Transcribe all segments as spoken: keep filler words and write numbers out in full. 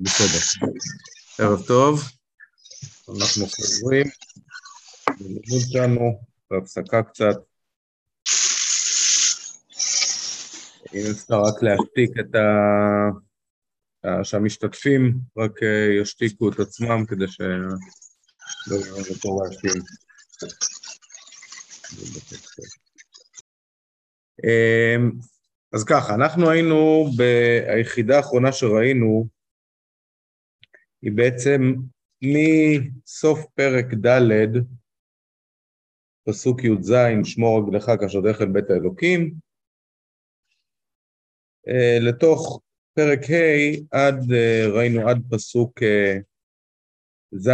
בסדר. ערב טוב, אנחנו חוזרים, בלימוד שלנו, בהפסקה קצת. אם אפשר רק להשתיק את ה... שהמשתתפים רק ישתיקו את עצמם כדי שלא יהיו לפה רעשים. אז ככה, אנחנו היינו ביחידה האחרונה שראינו, היא בעצם מסוף פרק ד' פסוק י"ז, שמור רגלך כשודך אל בית האלוקים, לתוך פרק ה' עד, ראינו עד פסוק ז'.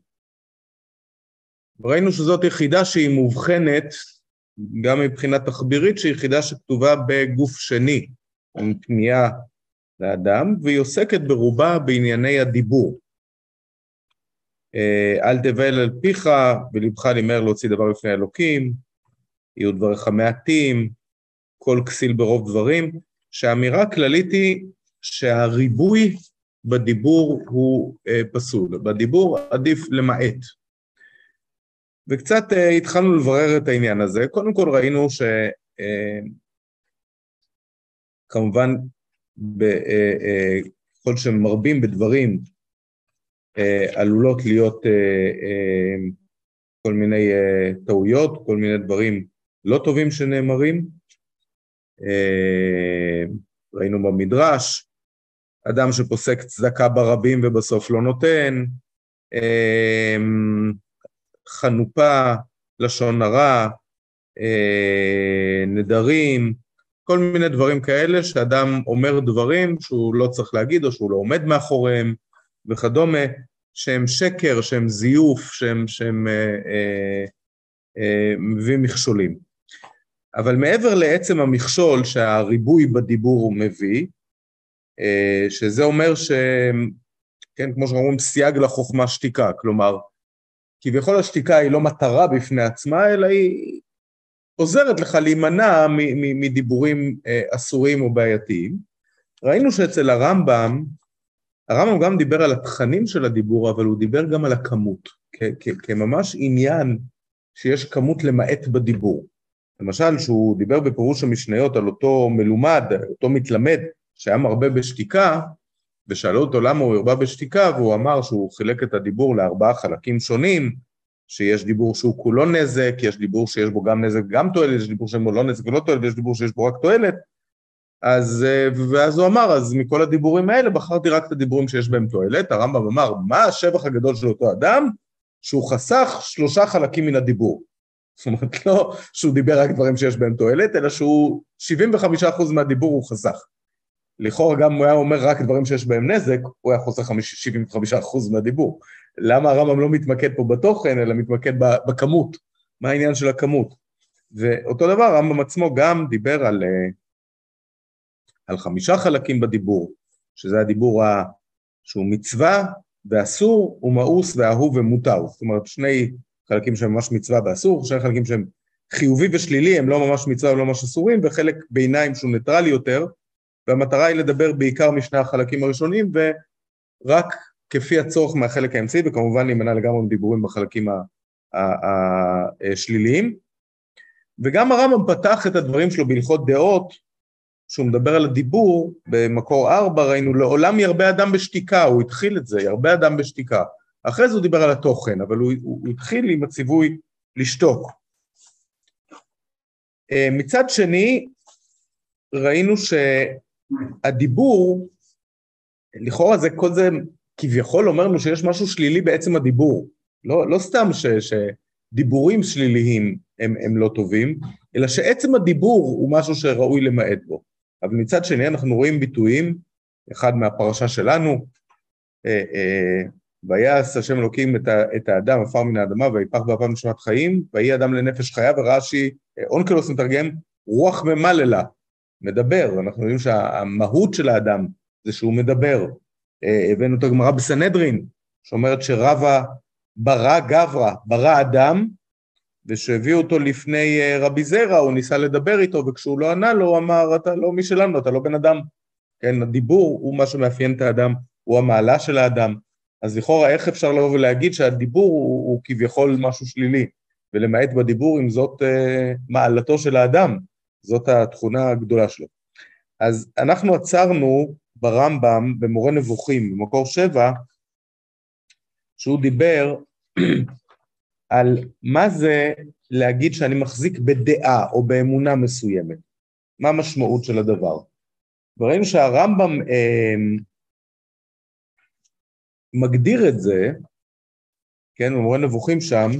ראינו שזאת יחידה שהיא מובחנת, גם מבחינה תחבירית, שהיא יחידה שכתובה בגוף שני, עם פנייה לאדם, והיא עוסקת ברובה בענייני הדיבור. אל תבל על פיך ולבך לימר להוציא דבר לפני אלוקים, יהיו דבריך מעטים, כל כסיל ברוב דברים, שהאמירה הכללית היא שהריבוי בדיבור הוא פסול, בדיבור עדיף למעט. וקצת התחלנו לברר את העניין הזה. קודם כל ראינו שכמובן בכל שמרבים בדברים עלולות להיות כל מיני טעויות, כל מיני דברים לא טובים שנאמרים. ראינו במדרש, אדם שפוסק צדקה ברבים ובסוף לא נותן, חנופה, לשון הרע, נדרים, כל מיני דברים כאלה שאדם אומר דברים שהוא לא צריך להגיד או שהוא לא עומד מאחוריהם וכדומה, שהם שקר, שהם זיוף, שהם, שהם אה, אה, אה, מביא מכשולים. אבל מעבר לעצם המכשול שהריבוי בדיבור הוא מביא, אה, שזה אומר ש... כן, כמו שאומרים, סייג לחוכמה שתיקה, כלומר, כביכול השתיקה היא לא מטרה בפני עצמה, אלא היא עוזרת לך להימנע מדיבורים אסורים או בעייתיים. ראינו שאצל הרמב"ם, הרמב"ם גם דיבר על התכנים של הדיבור, אבל הוא דיבר גם על הכמות, כממש עניין שיש כמות למעט בדיבור. למשל, שהוא דיבר בפירוש המשניות על אותו מלומד, אותו מתלמד, שהיה מרבה בשתיקה, ושאלו אותו למה הוא הרבה בשתיקה, והוא אמר שהוא חילק את הדיבור לארבעה חלקים שונים, שיש דיבור שהוא כולו נזק, יש דיבור שיש בו גם נזק גם תועלת, יש דיבור שיש בו לא נזק ולא תועלת, יש דיבור שיש בו רק תועלת, אז, ואז הוא אמר, אז מכל הדיבורים האלה בחרתי רק את הדיבורים שיש בהם תועלת. הרמב"ם אמר, מה השבח הגדול של אותו אדם? שהוא חסך שלושה חלקים מן הדיבור. זאת אומרת, לא שהוא דיבר רק דברים שיש בהם תועלת, אלא שהוא שבעים וחמישה אחוז מהדיבור הוא חסך. לכאורה גם הוא היה אומר רק דברים שיש בהם נזק, הוא היה חוסך שבעים וחמישה אחוז מהדיבור. למה הרמב"ם לא מתמקד פה בתוכן, אלא מתמקד בכמות? מה העניין של הכמות? ואותו דבר, הרמב"ם עצמו גם דיבר על, על חמישה חלקים בדיבור, שזה הדיבור שהוא מצווה ואסור, ומאוס ואהוב ומותר. זאת אומרת, שני חלקים שהם ממש מצווה ואסור, שני חלקים שהם חיובי ושלילי, הם לא ממש מצווה ולא ממש אסורים, וחלק ביניים שהוא ניטרלי יותר, והמטרה היא לדבר בעיקר משני החלקים הראשונים, ורק כפי הצורך מהחלק האמצעי, וכמובן להימנע לגמרי מדיבורים בחלקים השליליים. וגם הרמב"ם פתח את הדברים שלו בהלכות דעות, שהוא מדבר על הדיבור, במקור ארבע ראינו, לעולם ירבה אדם בשתיקה, הוא התחיל את זה, ירבה אדם בשתיקה. אחרי זה הוא דיבר על התוכן, אבל הוא, הוא התחיל עם הציווי לשתוק. מצד שני, ראינו שהדיבור, לכאורה זה, כל זה כביכול אומר לנו שיש משהו שלילי בעצם הדיבור. לא, לא סתם ש, שדיבורים שליליים הם, הם לא טובים, אלא שעצם הדיבור הוא משהו שראוי למעט בו. אבל מצד שני אנחנו רואים ביטויים, אחד מהפרשה שלנו, אה, אה, ויעש השם אלוקים את, את האדם, עפר מן האדמה, ויפח באפיו נשמת חיים, ויהי אדם לנפש חיה, ורש"י, אונקלוס מתרגם, רוח ממללה, מדבר. אנחנו יודעים שהמהות של האדם זה שהוא מדבר. הבאנו את הגמרא בסנהדרין, שאומרת שרבא ברא גברא, ברא אדם, ושהביאו אותו לפני רבי זרע, הוא ניסה לדבר איתו, וכשהוא לא ענה לו, הוא אמר, אתה לא משלנו, אתה לא בן אדם. כן, הדיבור הוא מה שמאפיין את האדם, הוא המעלה של האדם. אז לכאורה איך אפשר לבוא ולהגיד שהדיבור הוא, הוא כביכול משהו שלילי, ולמעט בדיבור אם זאת אה, מעלתו של האדם, זאת התכונה הגדולה שלו. אז אנחנו עצרנו ברמב"ם במורה נבוכים, במקור שבע, שהוא דיבר על מה זה להגיד שאני מחזיק בדעה או באמונה מסוימת. מה המשמעות של הדבר? וראינו שהרמב"ם אה, מגדיר את זה, כן, במורה נבוכים שם,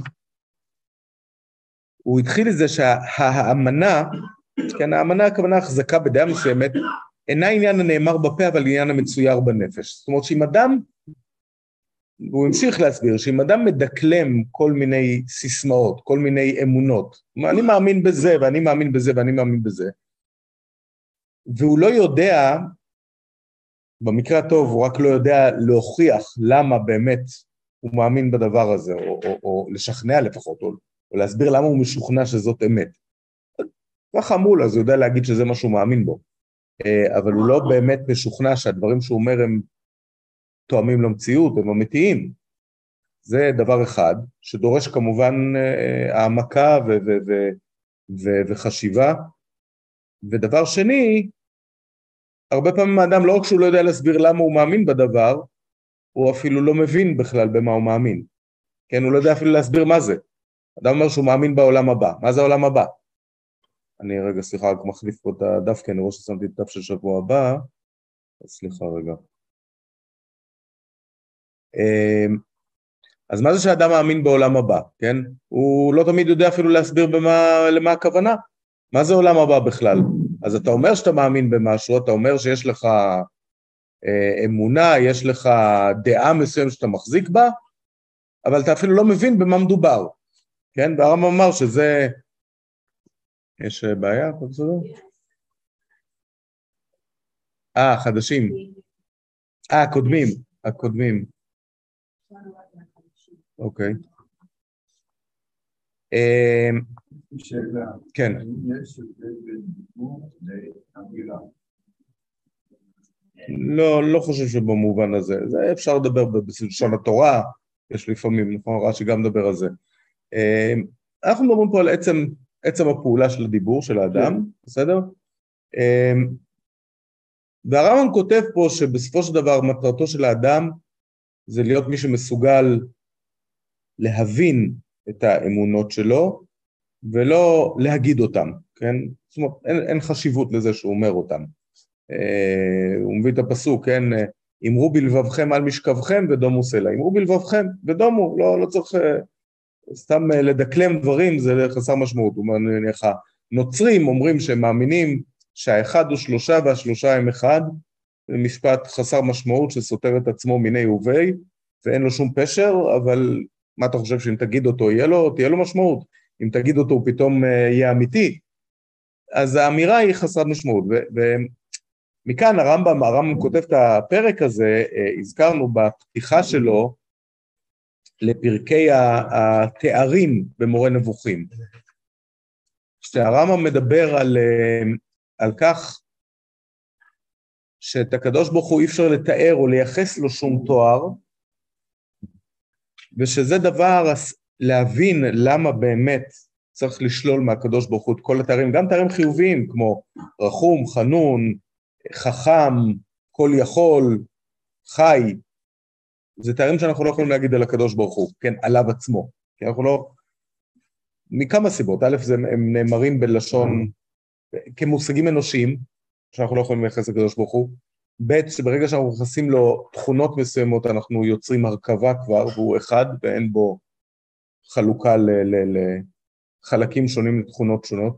הוא התחיל את זה שהאמנה, כן, האמנה הכוונה החזקה בדעה מסוימת, אינה עניין הנאמר בפה, אבל עניין המצויר בנפש. זאת אומרת שאם אדם, והוא המשיך להסביר, שאם אדם מדקלם כל מיני סיסמאות, כל מיני אמונות, אני מאמין בזה, ואני מאמין בזה, ואני מאמין בזה, והוא לא יודע, במקרה הטוב, הוא רק לא יודע להוכיח למה באמת הוא מאמין בדבר הזה, או, או, או לשכנע לפחות, או, או להסביר למה הוא משוכנע שזאת אמת. ככה אמרו לו, אז הוא יודע להגיד שזה מה שהוא מאמין בו, אבל הוא לא באמת משוכנע שהדברים שהוא אומר הם תואמים למציאות, הם אמיתיים. זה דבר אחד, שדורש כמובן העמקה ו- ו- ו- ו- וחשיבה, ודבר שני, הרבה פעמים האדם לא רק שהוא לא יודע להסביר למה הוא מאמין בדבר, הוא אפילו לא מבין בכלל במה הוא מאמין. כן, הוא לא יודע אפילו להסביר מה זה. אדם אומר שהוא מאמין בעולם הבא. מה זה העולם הבא? אני רגע, סליחה, רק מחליף פה את הדף, כי אני רואה ששמתי את הדף של שבוע הבא. סליחה רגע. אז מה זה שאדם מאמין בעולם הבא, כן? הוא לא תמיד יודע אפילו להסביר במה, למה הכוונה. מה זה עולם הבא בכלל? אז אתה אומר שאתה מאמין במשהו, אתה אומר שיש לך אה, אמונה, יש לך דעה מסוימת שאתה מחזיק בה, אבל אתה אפילו לא מבין במה מדובר, כן? והרמב"ם אמר שזה... יש בעיה? הכל בסדר? אה, חדשים. אה, הקודמים, הקודמים. אוקיי. שאלה. כן. יש הבדל בין דיבור לאמירה? לא, לא חושב שבמובן הזה. זה אפשר לדבר בלשון התורה, יש לפעמים, נכון, רש"י גם מדבר על זה. אנחנו מדברים פה על עצם, עצם הפעולה של הדיבור של האדם, בסדר? והרמב"ם כותב פה שבסופו של דבר מטרתו של האדם זה להיות מי שמסוגל להבין את האמונות שלו, ולא להגיד אותם, כן? זאת אומרת, אין, אין חשיבות לזה שהוא אומר אותם. אה, הוא מביא את הפסוק, כן? אמרו בלבבכם על משכבכם ודומו סלע. אמרו בלבבכם ודומו, לא, לא צריך אה, סתם אה, לדקלם דברים, זה חסר משמעות. הוא אומר, נניח, נוצרים אומרים שהם מאמינים שהאחד הוא שלושה והשלושה הם אחד, זה משפט חסר משמעות שסותר את עצמו מיני ובי, ואין לו שום פשר, אבל מה אתה חושב שאם תגיד אותו יהיה לו, תהיה לו משמעות? אם תגיד אותו הוא פתאום יהיה אמיתי, אז האמירה היא חסרת משמעות, ומכאן הרמב"ם, הרמב"ם כותב את הפרק הזה, הזכרנו בפתיחה שלו, לפרקי התארים במורה נבוכים, שהרמב"ם מדבר על, על כך, שאת הקדוש ברוך הוא אי אפשר לתאר או לייחס לו שום תואר, ושזה דבר להבין למה באמת צריך לשלול מהקדוש ברוך הוא את כל התארים, גם תארים חיוביים כמו רחום, חנון, חכם, כל יכול, חי, זה תארים שאנחנו לא יכולים להגיד על הקדוש ברוך הוא, כן, עליו עצמו, כי אנחנו לא, מכמה סיבות, א' זה הם נאמרים בלשון, כמושגים אנושיים, שאנחנו לא יכולים לייחס לקדוש ברוך הוא, ב' שברגע שאנחנו נכנסים לו תכונות מסוימות, אנחנו יוצרים הרכבה כבר, והוא אחד ואין בו חלוקה לחלקים שונים לתכונות שונות.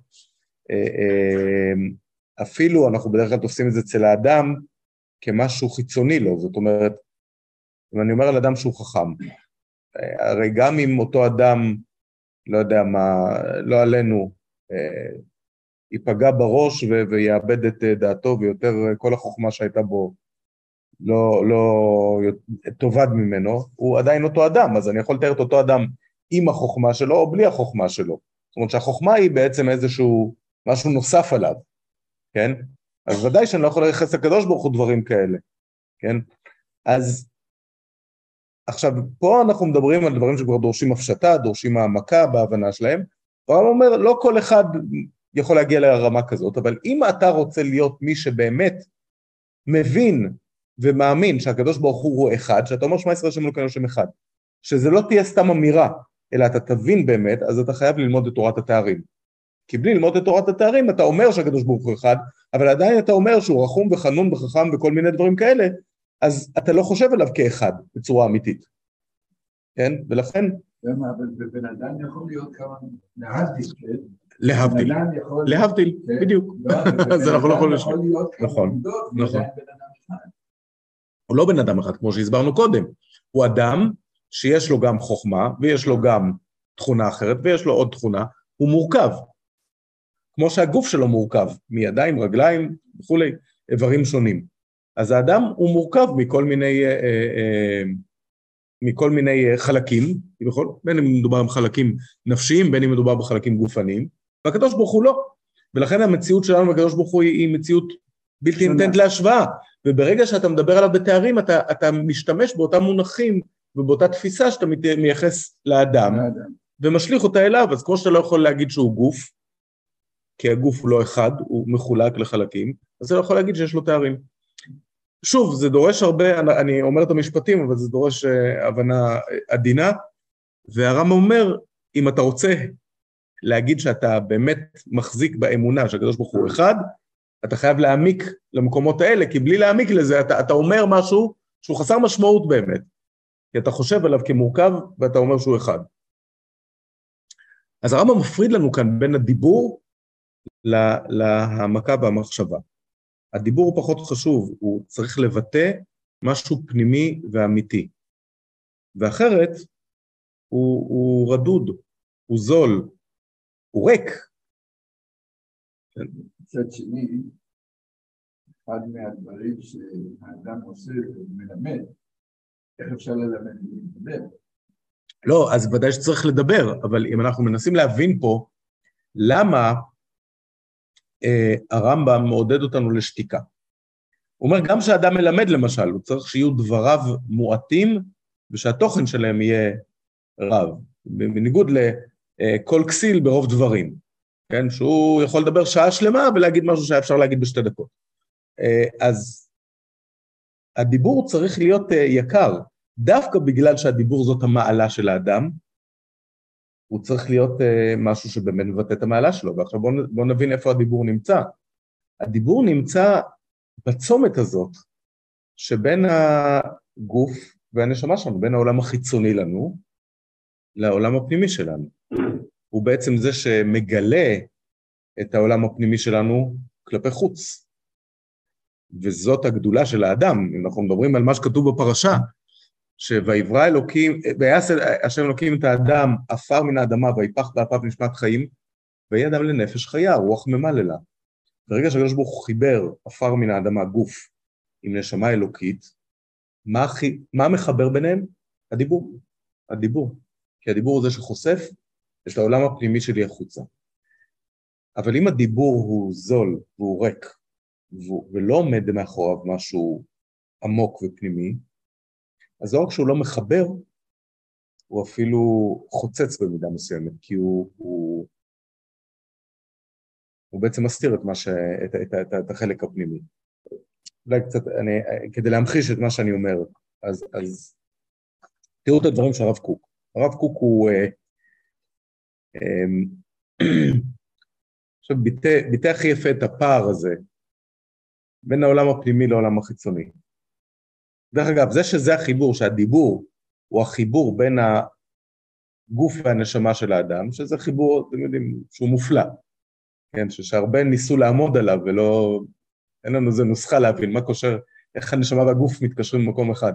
אפילו אנחנו בדרך כלל תופסים את זה אצל האדם כמשהו חיצוני לו, זאת אומרת, אם אני אומר על אדם שהוא חכם, הרי גם אם אותו אדם, לא יודע מה, לא עלינו, ייפגע בראש ויאבד את דעתו, ויותר כל החוכמה שהייתה בו לא, לא תובד ממנו, הוא עדיין אותו אדם, אז אני יכול לתאר את אותו אדם עם החוכמה שלו או בלי החוכמה שלו. זאת אומרת שהחוכמה היא בעצם איזשהו משהו נוסף עליו, כן? אז ודאי שאני לא יכול לייחס לקדוש ברוך הוא דברים כאלה, כן? אז עכשיו, פה אנחנו מדברים על דברים שכבר דורשים הפשטה, דורשים העמקה בהבנה שלהם, הרמב"ם אומר, לא כל אחד יכול להגיע לרמה כזאת, אבל אם אתה רוצה להיות מי שבאמת מבין ומאמין שהקדוש ברוך הוא הוא אחד, שאתה אומר שמע ישראל השם אלוקינו השם אחד, שזה לא תהיה סתם אמירה, אלא אתה תבין באמת, אז אתה חייב ללמוד את תורת התארים. כי בלי ללמוד את תורת התארים, אתה אומר שהקדוש ברוך הוא אחד, אבל עדיין אתה אומר שהוא רחום וחנון וחכם וכל מיני דברים כאלה, אז אתה לא חושב עליו כאחד בצורה אמיתית. כן? ולכן... אבל בבן אדם יכול להיות כמה... להבדיל, כן? להבדיל, להבדיל, בדיוק. אז אנחנו לא יכולים... יכול להיות כמה עמדות, נכון. הוא לא בן אדם אחד, כמו שהסברנו קודם. הוא אדם שיש לו גם חוכמה, ויש לו גם תכונה אחרת, ויש לו עוד תכונה, הוא מורכב. כמו שהגוף שלו מורכב, מידיים, רגליים, וכולי, איברים שונים. אז האדם הוא מורכב מכל מיני, אה, אה, מכל מיני חלקים, בין אם מדובר על חלקים נפשיים, בין אם מדובר בחלקים גופניים, והקדוש ברוך הוא לא. ולכן המציאות שלנו בקדוש ברוך הוא היא מציאות בלתי ניתנת להשוואה, וברגע שאתה מדבר עליו בתארים, אתה, אתה משתמש באותם מונחים, ובאותה תפיסה שאתה מייחס לאדם, לאדם, ומשליך אותה אליו. אז כמו שאתה לא יכול להגיד שהוא גוף, כי הגוף הוא לא אחד, הוא מחולק לחלקים, אז אתה לא יכול להגיד שיש לו תארים. שוב, זה דורש הרבה, אני אומר את המשפטים, אבל זה דורש הבנה עדינה, והרמב"ם אומר, אם אתה רוצה להגיד שאתה באמת מחזיק באמונה שהקדוש ברוך הוא אחד, אתה חייב להעמיק למקומות האלה, כי בלי להעמיק לזה, אתה, אתה אומר משהו שהוא חסר משמעות באמת, כי אתה חושב עליו כמורכב, ואתה אומר שהוא אחד. אז הרמב"ם מפריד לנו כאן בין הדיבור להעמקה והמחשבה. הדיבור הוא פחות חשוב, הוא צריך לבטא משהו פנימי ואמיתי. ואחרת, הוא, הוא רדוד, הוא זול, הוא ריק. מצד שני, אחד מהדברים שהאדם עושה ומלמד, איך אפשר ללמד ולדבר? לא, אז ודאי שצריך לדבר, אבל אם אנחנו מנסים להבין פה, למה אה, הרמב"ם מעודד אותנו לשתיקה? הוא אומר, גם שהאדם מלמד למשל, הוא צריך שיהיו דבריו מועטים, ושהתוכן שלהם יהיה רב, בניגוד לכל כסיל ברוב דברים, כן? שהוא יכול לדבר שעה שלמה ולהגיד משהו שהיה אפשר להגיד בשתי דקות. אז הדיבור צריך להיות יקר, דווקא בגלל שהדיבור זאת המעלה של האדם, הוא צריך להיות משהו שבאמת מבטא את המעלה שלו, ועכשיו בואו בוא נבין איפה הדיבור נמצא. הדיבור נמצא בצומת הזאת, שבין הגוף והנשמה שלנו, בין העולם החיצוני לנו, לעולם הפנימי שלנו. הוא בעצם זה שמגלה את העולם הפנימי שלנו כלפי חוץ. וזאת הגדולה של האדם, אם אנחנו מדברים על מה שכתוב בפרשה, שויברא אלוקים, ויעש השם אלוקים את האדם, עפר מן האדמה, ויפח באפיו נשמת חיים, ויהיה אדם לנפש חיה, רוח ממללה. ברגע שהקדוש ברוך הוא חיבר עפר מן האדמה, גוף, עם נשמה אלוקית, מה, מה מחבר ביניהם? הדיבור. הדיבור. כי הדיבור הוא זה שחושף את העולם הפנימי שלי החוצה. אבל אם הדיבור הוא זול והוא ריק, ולא עומד מאחוריו משהו עמוק ופנימי, אז לא רק שהוא לא מחבר, הוא אפילו חוצץ במידה מסוימת, כי הוא, הוא, הוא בעצם מסתיר את, מה ש, את, את, את, את החלק הפנימי. אולי קצת, אני, כדי להמחיש את מה שאני אומר, אז, אז תראו את הדברים של הרב קוק. הרב קוק הוא, אה, אה, עכשיו, ביטא, ביטא הכי יפה את הפער הזה, בין העולם הפנימי לעולם החיצוני. דרך אגב, זה שזה החיבור, שהדיבור הוא החיבור בין הגוף והנשמה של האדם, שזה חיבור, אתם יודעים, שהוא מופלא, כן, שהרבה ניסו לעמוד עליו, ולא, אין לנו איזה נוסחה להבין, מה קושר, איך הנשמה והגוף מתקשרים במקום אחד.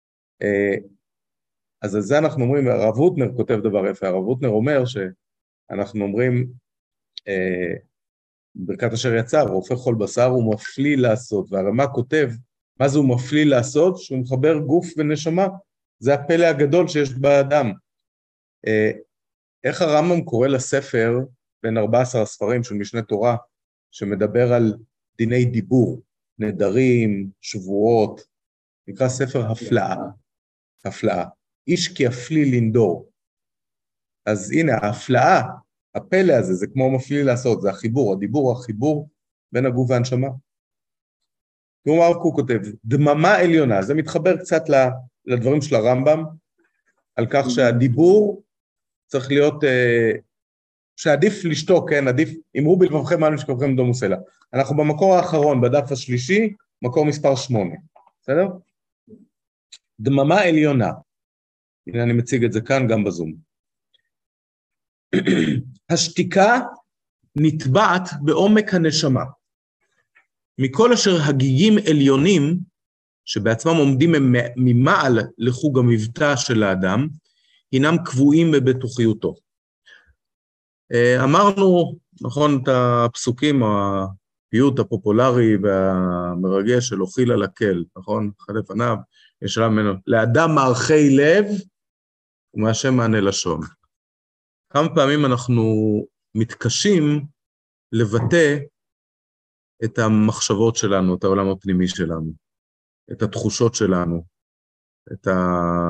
אז על זה אנחנו אומרים, הרב הוטנר כותב דבר יפה, הרב הוטנר אומר שאנחנו אומרים, ברכת אשר יצר, הוא הופך כל בשר, הוא מפליא לעשות, והרמ"א כותב, מה זה הוא מפליא לעשות? שהוא מחבר גוף ונשמה, זה הפלא הגדול שיש באדם. איך הרמב"ם קורא לספר, בין ארבעה עשר הספרים של משנה תורה, שמדבר על דיני דיבור, נדרים, שבועות, נקרא ספר הפלאה, הפלאה, איש כי הפליא לנדור. אז הנה, ההפלאה, הפלא הזה, זה כמו מפליא לעשות, זה החיבור, הדיבור, החיבור בין הגוף והנשמה. כמו הרב קוק כותב, דממה עליונה, זה מתחבר קצת לדברים של הרמב"ם, על כך שהדיבור צריך להיות, שעדיף לשתוק, כן, עדיף, אמרו בלבבכם אנו שכבכם דום וסלע. אנחנו במקור האחרון, בדף השלישי, מקור מספר שמונה, בסדר? דממה עליונה, הנה אני מציג את זה כאן גם בזום. השתיקה נטבעת בעומק הנשמה. מכל אשר הגיגים עליונים, שבעצמם עומדים ממעל לחוג המבטא של האדם, הינם קבועים בבטוחיותו. אמרנו, נכון, את הפסוקים, הפיוט הפופולרי והמרגש של אוכיל על הקל, נכון? אחד לפניו, יש לה ממנו, לאדם מערכי לב, ומהשם מענה לשון. כמה פעמים אנחנו מתקשים לבטא את המחשבות שלנו, את העולם הפנימי שלנו, את התחושות שלנו, את ה...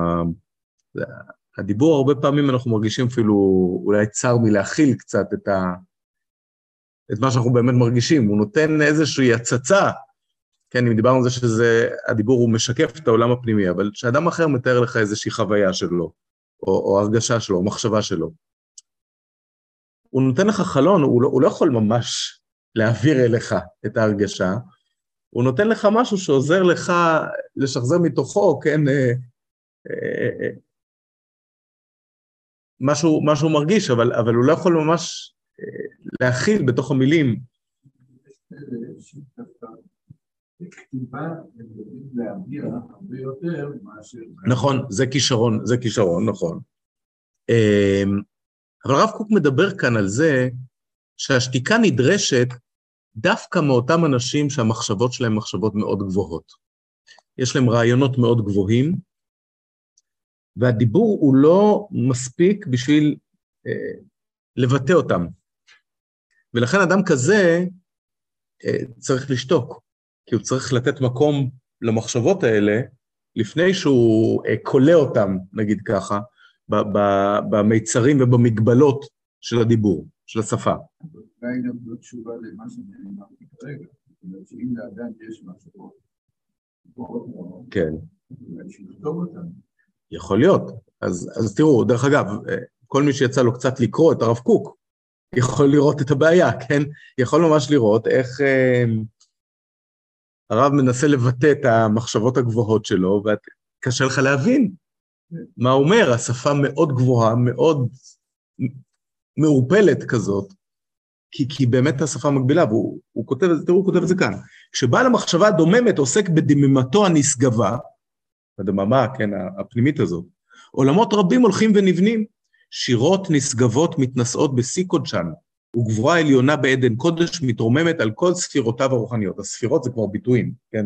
הדיבור, הרבה פעמים אנחנו מרגישים אפילו אולי צר מלהכיל קצת את, ה... את מה שאנחנו באמת מרגישים, הוא נותן איזושהי הצצה, כן, אם דיברנו על זה שזה, הדיבור הוא משקף את העולם הפנימי, אבל שאדם אחר מתאר לך איזושהי חוויה שלו, או, או הרגשה שלו, או מחשבה שלו. הוא נותן לך חלון, הוא לא, הוא לא יכול ממש להעביר אליך את ההרגשה, הוא נותן לך משהו שעוזר לך לשחזר מתוכו, כן, אה, אה, משהו, משהו מרגיש, אבל, אבל הוא לא יכול ממש אה, להכיל בתוך המילים. נכון, זה כישרון, זה כישרון, נכון. אבל הרב קוק מדבר כאן על זה, שהשתיקה נדרשת דווקא מאותם אנשים שהמחשבות שלהם מחשבות מאוד גבוהות. יש להם רעיונות מאוד גבוהים, והדיבור הוא לא מספיק בשביל אה, לבטא אותם. ולכן אדם כזה אה, צריך לשתוק, כי הוא צריך לתת מקום למחשבות האלה, לפני שהוא אה, קולה אותם, נגיד ככה, במיצרים ובמגבלות של הדיבור, של השפה. אולי גם לא תשובה למה שנאמרתי כרגע, זאת אומרת שאם לאדם יש משהו, כן. אולי שיכתוב אותם. יכול להיות. אז, אז תראו, דרך אגב, כל מי שיצא לו קצת לקרוא את הרב קוק, יכול לראות את הבעיה, כן? יכול ממש לראות איך אה, הרב מנסה לבטא את המחשבות הגבוהות שלו, וקשה לך להבין מה הוא אומר, השפה מאוד גבוהה, מאוד מעורפלת כזאת, כי, כי באמת השפה מגבילה, והוא הוא כותב, תראו, הוא כותב את זה כאן. כשבעל המחשבה הדוממת עוסק בדממתו הנשגבה, הדממה, כן, הפנימית הזאת, עולמות רבים הולכים ונבנים, שירות נשגבות מתנשאות בשיא קודשן, וגבורה עליונה בעדן קודש מתרוממת על כל ספירותיו הרוחניות. הספירות זה כבר ביטויים, כן,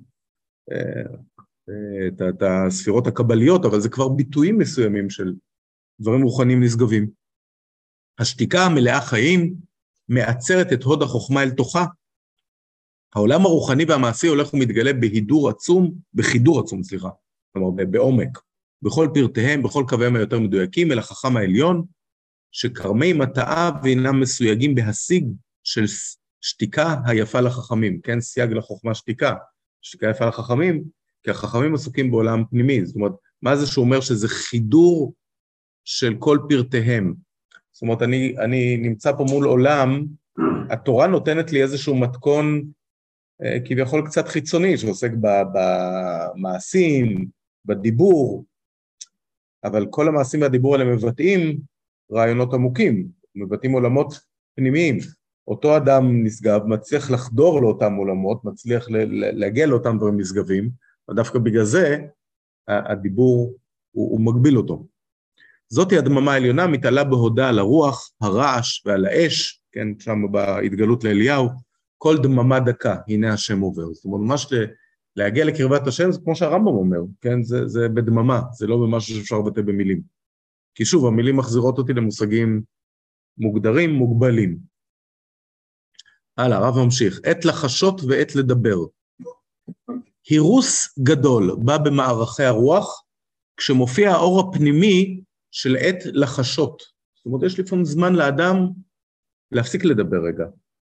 את, את הספירות הקבליות, אבל זה כבר ביטויים מסוימים של דברים רוחניים נשגבים. השתיקה המלאה חיים מעצרת את הוד החוכמה אל תוכה. העולם הרוחני והמעשי הולך ומתגלה בהידור עצום, בחידור עצום, סליחה, כלומר, בעומק, בכל פרטיהם, בכל קוויהם היותר מדויקים, אל החכם העליון, שקרמי מטעה ואינם מסויגים בהשיג של שתיקה היפה לחכמים, כן, סייג לחוכמה שתיקה, שתיקה יפה לחכמים, כי החכמים עסוקים בעולם פנימי, זאת אומרת, מה זה שהוא אומר שזה חידור של כל פרטיהם? זאת אומרת, אני, אני נמצא פה מול עולם, התורה נותנת לי איזשהו מתכון, אה, כביכול קצת חיצוני, שעוסק במעשים, בדיבור, אבל כל המעשים והדיבור האלה מבטאים רעיונות עמוקים, מבטאים עולמות פנימיים. אותו אדם נשגב, מצליח לחדור לאותם עולמות, מצליח להגיע לאותם דברים נשגבים, ודווקא בגלל זה הדיבור הוא, הוא מגביל אותו. זאת היא הדממה העליונה, מתעלה בהודעה על הרוח, הרעש ועל האש, כן, שם בהתגלות לאליהו, כל דממה דקה, הנה השם עובר. זאת אומרת, ממש להגיע לקרבת השם, זה כמו שהרמב"ם אומר, כן, זה, זה בדממה, זה לא במשהו שאפשר לבטא במילים. כי שוב, המילים מחזירות אותי למושגים מוגדרים, מוגבלים. הלאה, הרב ממשיך, עת לחשות ועת לדבר. הירוס גדול בא במערכי הרוח, כשמופיע האור הפנימי של עת לחשות. זאת אומרת, יש לפעמים זמן לאדם להפסיק לדבר רגע,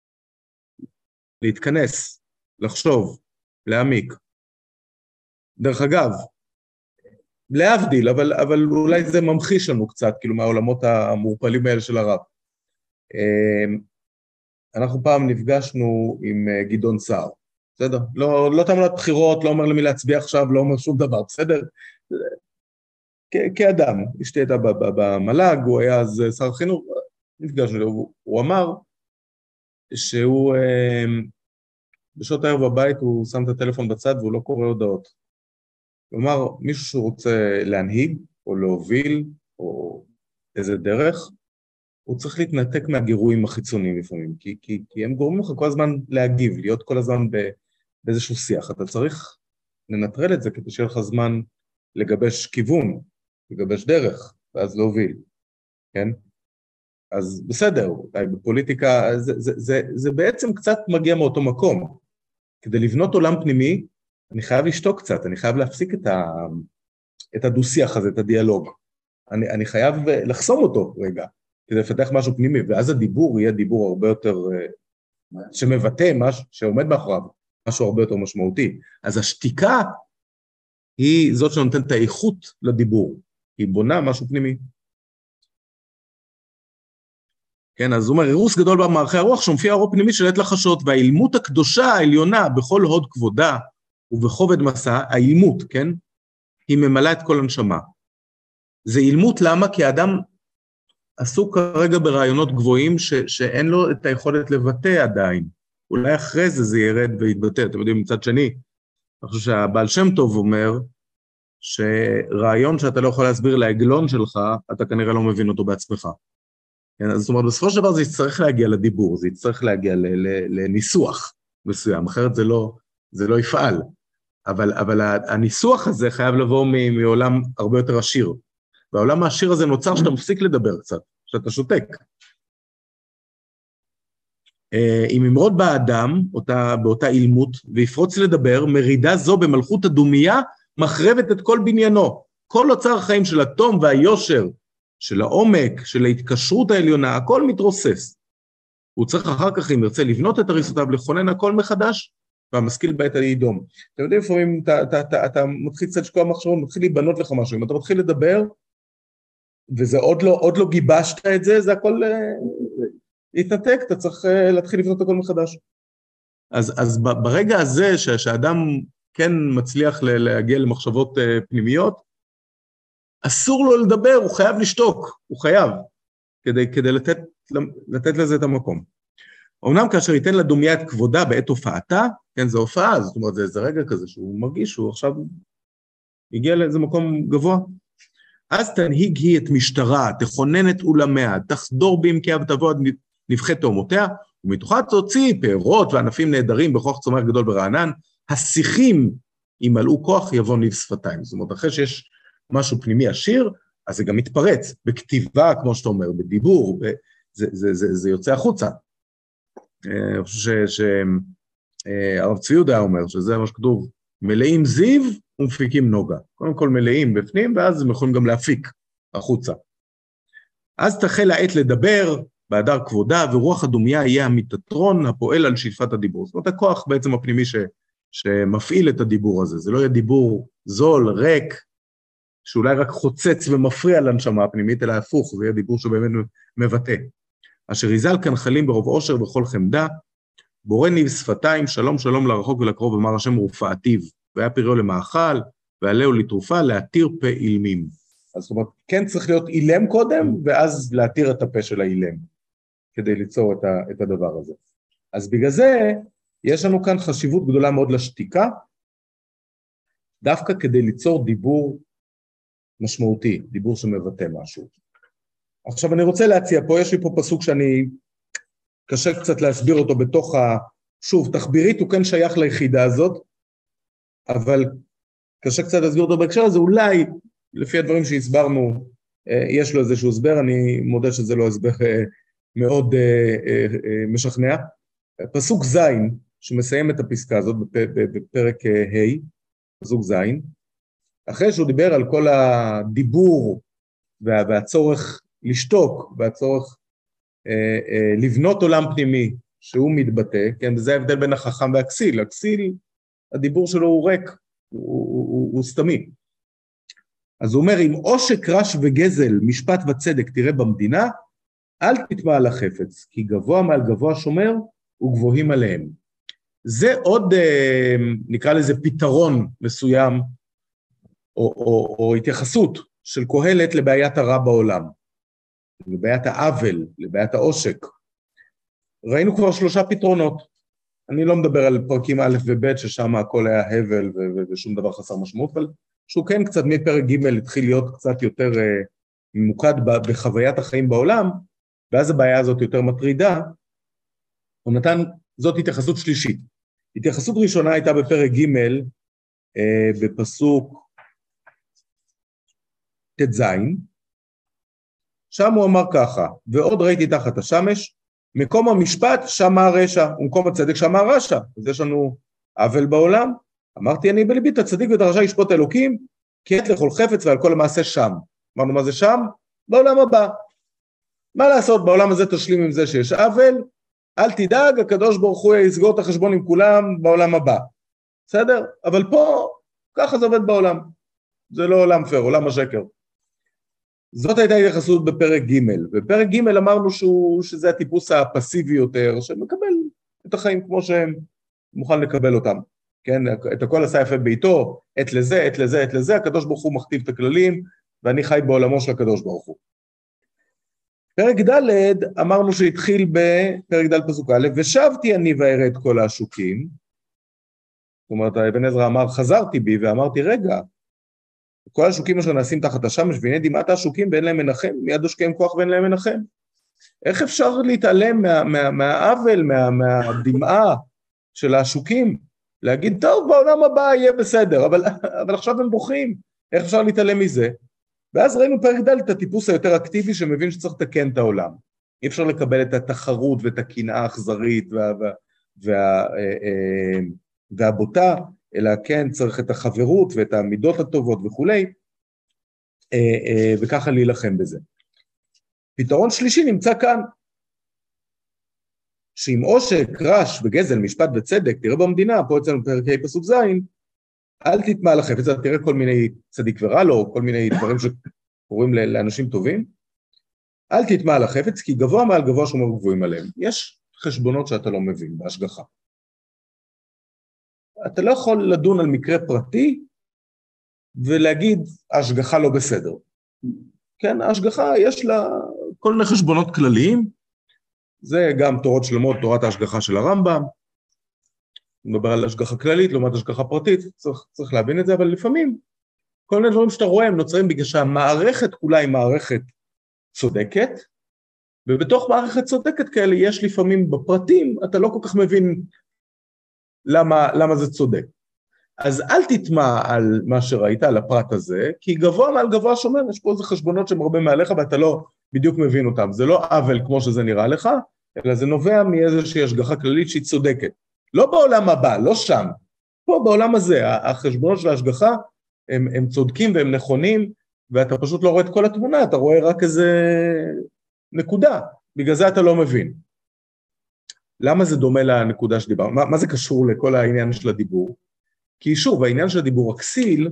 להתכנס, לחשוב, להעמיק. דרך אגב, להבדיל, אבל, אבל אולי זה ממחיש לנו קצת, כאילו מהעולמות המורפלים האלה של הרב. אנחנו פעם נפגשנו עם גדעון סער, בסדר? לא, לא תעמולת בחירות, לא אומר למי להצביע עכשיו, לא אומר שום דבר, בסדר? כ- כאדם, אשתי הייתה במל"ג, הוא היה אז שר החינוך, נפגשנו, הוא, הוא אמר שהוא, בשעות הערב בבית הוא שם את הטלפון בצד והוא לא קורא הודעות. כלומר, מישהו שרוצה להנהיג או להוביל או איזה דרך, הוא צריך להתנתק מהגירויים החיצוניים לפעמים, כי, כי, כי הם גורמים לך כל הזמן להגיב, להיות כל הזמן באיזשהו שיח. אתה צריך לנטרל את זה כדי שיהיה לך זמן לגבש כיוון, לגבש דרך, ואז להוביל, כן? אז בסדר, בפוליטיקה זה, זה, זה, זה בעצם קצת מגיע מאותו מקום. כדי לבנות עולם פנימי, אני חייב לשתוק קצת, אני חייב להפסיק את, ה, את הדו-שיח הזה, את הדיאלוג. אני, אני חייב לחסום אותו רגע, כדי לפתח משהו פנימי, ואז הדיבור יהיה דיבור הרבה יותר, שמבטא משהו, שעומד מאחוריו, משהו הרבה יותר משמעותי. אז השתיקה היא זאת שנותנת את האיכות לדיבור, היא בונה משהו פנימי. כן, אז הוא אומר, אירוס גדול במערכי הרוח, שמופיע האור פנימי של עת לחשות, והאילמות הקדושה העליונה בכל הוד כבודה, ובכובד מסע, האילמות, כן, היא ממלאה את כל הנשמה. זה אילמות למה? כי האדם עסוק כרגע ברעיונות גבוהים, ש, שאין לו את היכולת לבטא עדיין. אולי אחרי זה זה ירד ויתבטא, אתם יודעים, מצד שני. אני חושב שהבעל שם טוב אומר, שרעיון שאתה לא יכול להסביר לעגלון שלך, אתה כנראה לא מבין אותו בעצמך. כן, אז זאת אומרת, בסופו של דבר זה יצטרך להגיע לדיבור, זה יצטרך להגיע ל, ל, לניסוח מסוים, אחרת זה לא, זה לא יפעל. אבל, אבל הניסוח הזה חייב לבוא מ, מעולם הרבה יותר עשיר. והעולם העשיר הזה נוצר שאתה מפסיק לדבר קצת, שאתה שותק. אם ימרוד באדם, אותה, באותה אילמות, ויפרוץ לדבר, מרידה זו במלכות הדומיה, מחרבת את כל בניינו. כל אוצר החיים של התום והיושר, של העומק, של ההתקשרות העליונה, הכל מתרוסס. הוא צריך אחר כך, אם ירצה לבנות את הריסותיו, לכונן הכל מחדש, והמשכיל בעת הידום. אתם יודעים, לפעמים אתה, אתה, אתה, אתה מתחיל קצת שקוע מחשבות, מתחיל להיבנות לך משהו, אם אתה מתחיל לדבר, וזה עוד לא, עוד לא גיבשת את זה, זה הכל התנתק, אתה צריך להתחיל לבנות הכל מחדש. אז, אז ברגע הזה, שהאדם כן מצליח להגיע למחשבות פנימיות, אסור לו לדבר, הוא חייב לשתוק, הוא חייב, כדי, כדי לתת, לתת לזה את המקום. אמנם כאשר ייתן לדומיה את כבודה בעת הופעתה, כן, זו הופעה, זאת אומרת, זה, זה רגע כזה שהוא מרגיש שהוא עכשיו הגיע לאיזה מקום גבוה. אז תנהיג היא את משטרה, תכונן את אולמיה, תחדור בעמקיה ותבוא עד נבחי תאומותיה, ומתוכה תוציא פירות וענפים נהדרים בכוח צומח גדול ברענן, השיחים ימלאו כוח יבוא ניב שפתיים. זאת אומרת, אחרי שיש משהו פנימי עשיר, אז זה גם מתפרץ, בכתיבה, כמו שאתה אומר, בדיבור, ב... זה, זה, זה, זה יוצא החוצה. אני חושב שהרב צבי יהודה אומר, שזה מה שכתוב, מלאים זיו ומפיקים נוגה. קודם כל מלאים בפנים, ואז הם יכולים גם להפיק החוצה. אז תחל העת לדבר, בהדר כבודה, ורוח הדומיה יהיה המתתרון הפועל על שאיפת הדיבור. זאת אומרת, הכוח בעצם הפנימי ש, שמפעיל את הדיבור הזה. זה לא יהיה דיבור זול, ריק, שאולי רק חוצץ ומפריע לנשמה הפנימית, אלא הפוך, זה יהיה דיבור שבאמת מבטא. אשר יזל כאן חלים ברוב עושר וכל חמדה, בורא ניב שפתיים, שלום שלום לרחוק ולקרוב, אמר השם רופאתיו, והיה פריו למאכל, ועלהו לתרופה, להתיר פה אילמים. אז זאת אומרת, כן צריך להיות אילם קודם, ואז להתיר את הפה של האילם, כדי ליצור את, ה, את הדבר הזה. אז בגלל זה, יש לנו כאן חשיבות גדולה מאוד לשתיקה, דווקא כדי ליצור דיבור משמעותי, דיבור שמבטא משהו. עכשיו אני רוצה להציע פה, יש לי פה פסוק שאני קשה קצת להסביר אותו בתוך ה... שוב, תחבירית הוא כן שייך ליחידה הזאת, אבל קשה קצת להסביר אותו בהקשר הזה, אולי לפי הדברים שהסברנו, יש לו איזשהו הסבר, אני מודה שזה לא הסבר מאוד משכנע. פסוק זין, שמסיים את הפסקה הזאת בפרק ה', פסוק זין, אחרי שהוא דיבר על כל הדיבור וה, והצורך לשתוק, והצורך אה, אה, לבנות עולם פנימי שהוא מתבטא, כן, וזה ההבדל בין החכם והכסיל, הכסיל, הדיבור שלו הוא ריק, הוא, הוא, הוא, הוא סתמי. אז הוא אומר, אם עושק רש וגזל, משפט וצדק תראה במדינה, אל תטמע על החפץ, כי גבוה מעל גבוה שומר, וגבוהים עליהם. זה עוד, אה, נקרא לזה פתרון מסוים, או, או, או התייחסות של קהלת לבעיית הרע בעולם, לבעיית העוול, לבעיית העושק. ראינו כבר שלושה פתרונות. אני לא מדבר על פרקים א' וב' ששם הכל היה הבל ו- ו- ושום דבר חסר משמעות, אבל שהוא כן קצת מפרק ג' התחיל להיות קצת יותר אה, ממוקד ב- בחוויית החיים בעולם, ואז הבעיה הזאת יותר מטרידה. הוא נתן, זאת התייחסות שלישית. התייחסות ראשונה הייתה בפרק ג' אה, בפסוק ת' שם הוא אמר ככה, ועוד ראיתי תחת השמש, מקום המשפט שמה הרשע, ומקום הצדק שמה הרשע. אז יש לנו עוול בעולם, אמרתי אני בליבי את הצדיק ואת הרשע ישפוט אלוקים, כי עת לכל חפץ ועל כל המעשה שם. אמרנו מה זה שם? בעולם הבא. מה לעשות, בעולם הזה תשלים עם זה שיש עוול, אל תדאג, הקדוש ברוך הוא יסגור את החשבון עם כולם בעולם הבא. בסדר? אבל פה, ככה זה עובד בעולם. זה לא עולם פר, עולם השקר. זאת הייתה התייחסות בפרק ג', בפרק ג' אמרנו שהוא, שזה הטיפוס הפסיבי יותר, שמקבל את החיים כמו שהם, מוכן לקבל אותם, כן? את הכל עשה יפה ביתו, את לזה, את לזה, את לזה, הקדוש ברוך הוא מכתיב את הכללים, ואני חי בעולמו של הקדוש ברוך הוא. פרק ד' אמרנו שהתחיל בפרק ד' פסוק א', ושבתי אני ואראה את כל השוקים, זאת אומרת, אבן עזרא אמר, חזרתי בי ואמרתי, רגע, כל השוקים אשר נעשים תחת השמש, והנה דמעת השוקים ואין להם מנחם, מיד הושקיהם כוח ואין להם מנחם. איך אפשר להתעלם מה, מה, מהעוול, מה, מהדמעה של השוקים? להגיד, טוב, בעולם הבא יהיה בסדר, אבל, אבל עכשיו הם בוכים, איך אפשר להתעלם מזה? ואז ראינו פרק ד' את הטיפוס היותר אקטיבי שמבין שצריך לתקן את העולם. אי אפשר לקבל את התחרות ואת הקנאה האכזרית וה, וה, וה, וה, והבוטה, אלא כן צריך את החברות ואת המידות הטובות וכולי, וככה להילחם בזה. פתרון שלישי נמצא כאן, שאם עושק, רש וגזל, משפט וצדק, תראה במדינה, פה אצלנו פרקי פסוק זין, אל תטמע על החפץ, תראה כל מיני צדיק ורע לו, כל מיני דברים שקוראים לאנשים טובים, אל תטמע על החפץ, כי גבוה מעל גבוה שומר גבוהים עליהם. יש חשבונות שאתה לא מבין בהשגחה. אתה לא יכול לדון על מקרה פרטי, ולהגיד, ההשגחה לא בסדר. כן, ההשגחה יש לה כל מיני חשבונות כלליים, זה גם תורות שלמות, תורת ההשגחה של הרמב"ם, מדבר על השגחה כללית, לעומת השגחה פרטית, צריך, צריך להבין את זה, אבל לפעמים, כל מיני דברים שאתה רואה, הם נוצרים בגלל שהמערכת כולה היא מערכת צודקת, ובתוך מערכת צודקת כאלה, יש לפעמים בפרטים, אתה לא כל כך מבין למה, למה זה צודק. אז אל תטמע על מה שראית, על הפרט הזה, כי גבוה מעל גבוה שומר, יש פה איזה חשבונות שהם הרבה מעליך, ואתה לא בדיוק מבין אותם. זה לא עוול כמו שזה נראה לך, אלא זה נובע מאיזושהי השגחה כללית שהיא צודקת. לא בעולם הבא, לא שם. פה בעולם הזה, החשבונות של ההשגחה, הם, הם צודקים והם נכונים, ואתה פשוט לא רואה את כל התמונה, אתה רואה רק איזה נקודה. בגלל זה אתה לא מבין. למה זה דומה לנקודה שדיבר? מה, מה זה קשור לכל העניין של הדיבור? כי שוב, העניין של הדיבור הכסיל,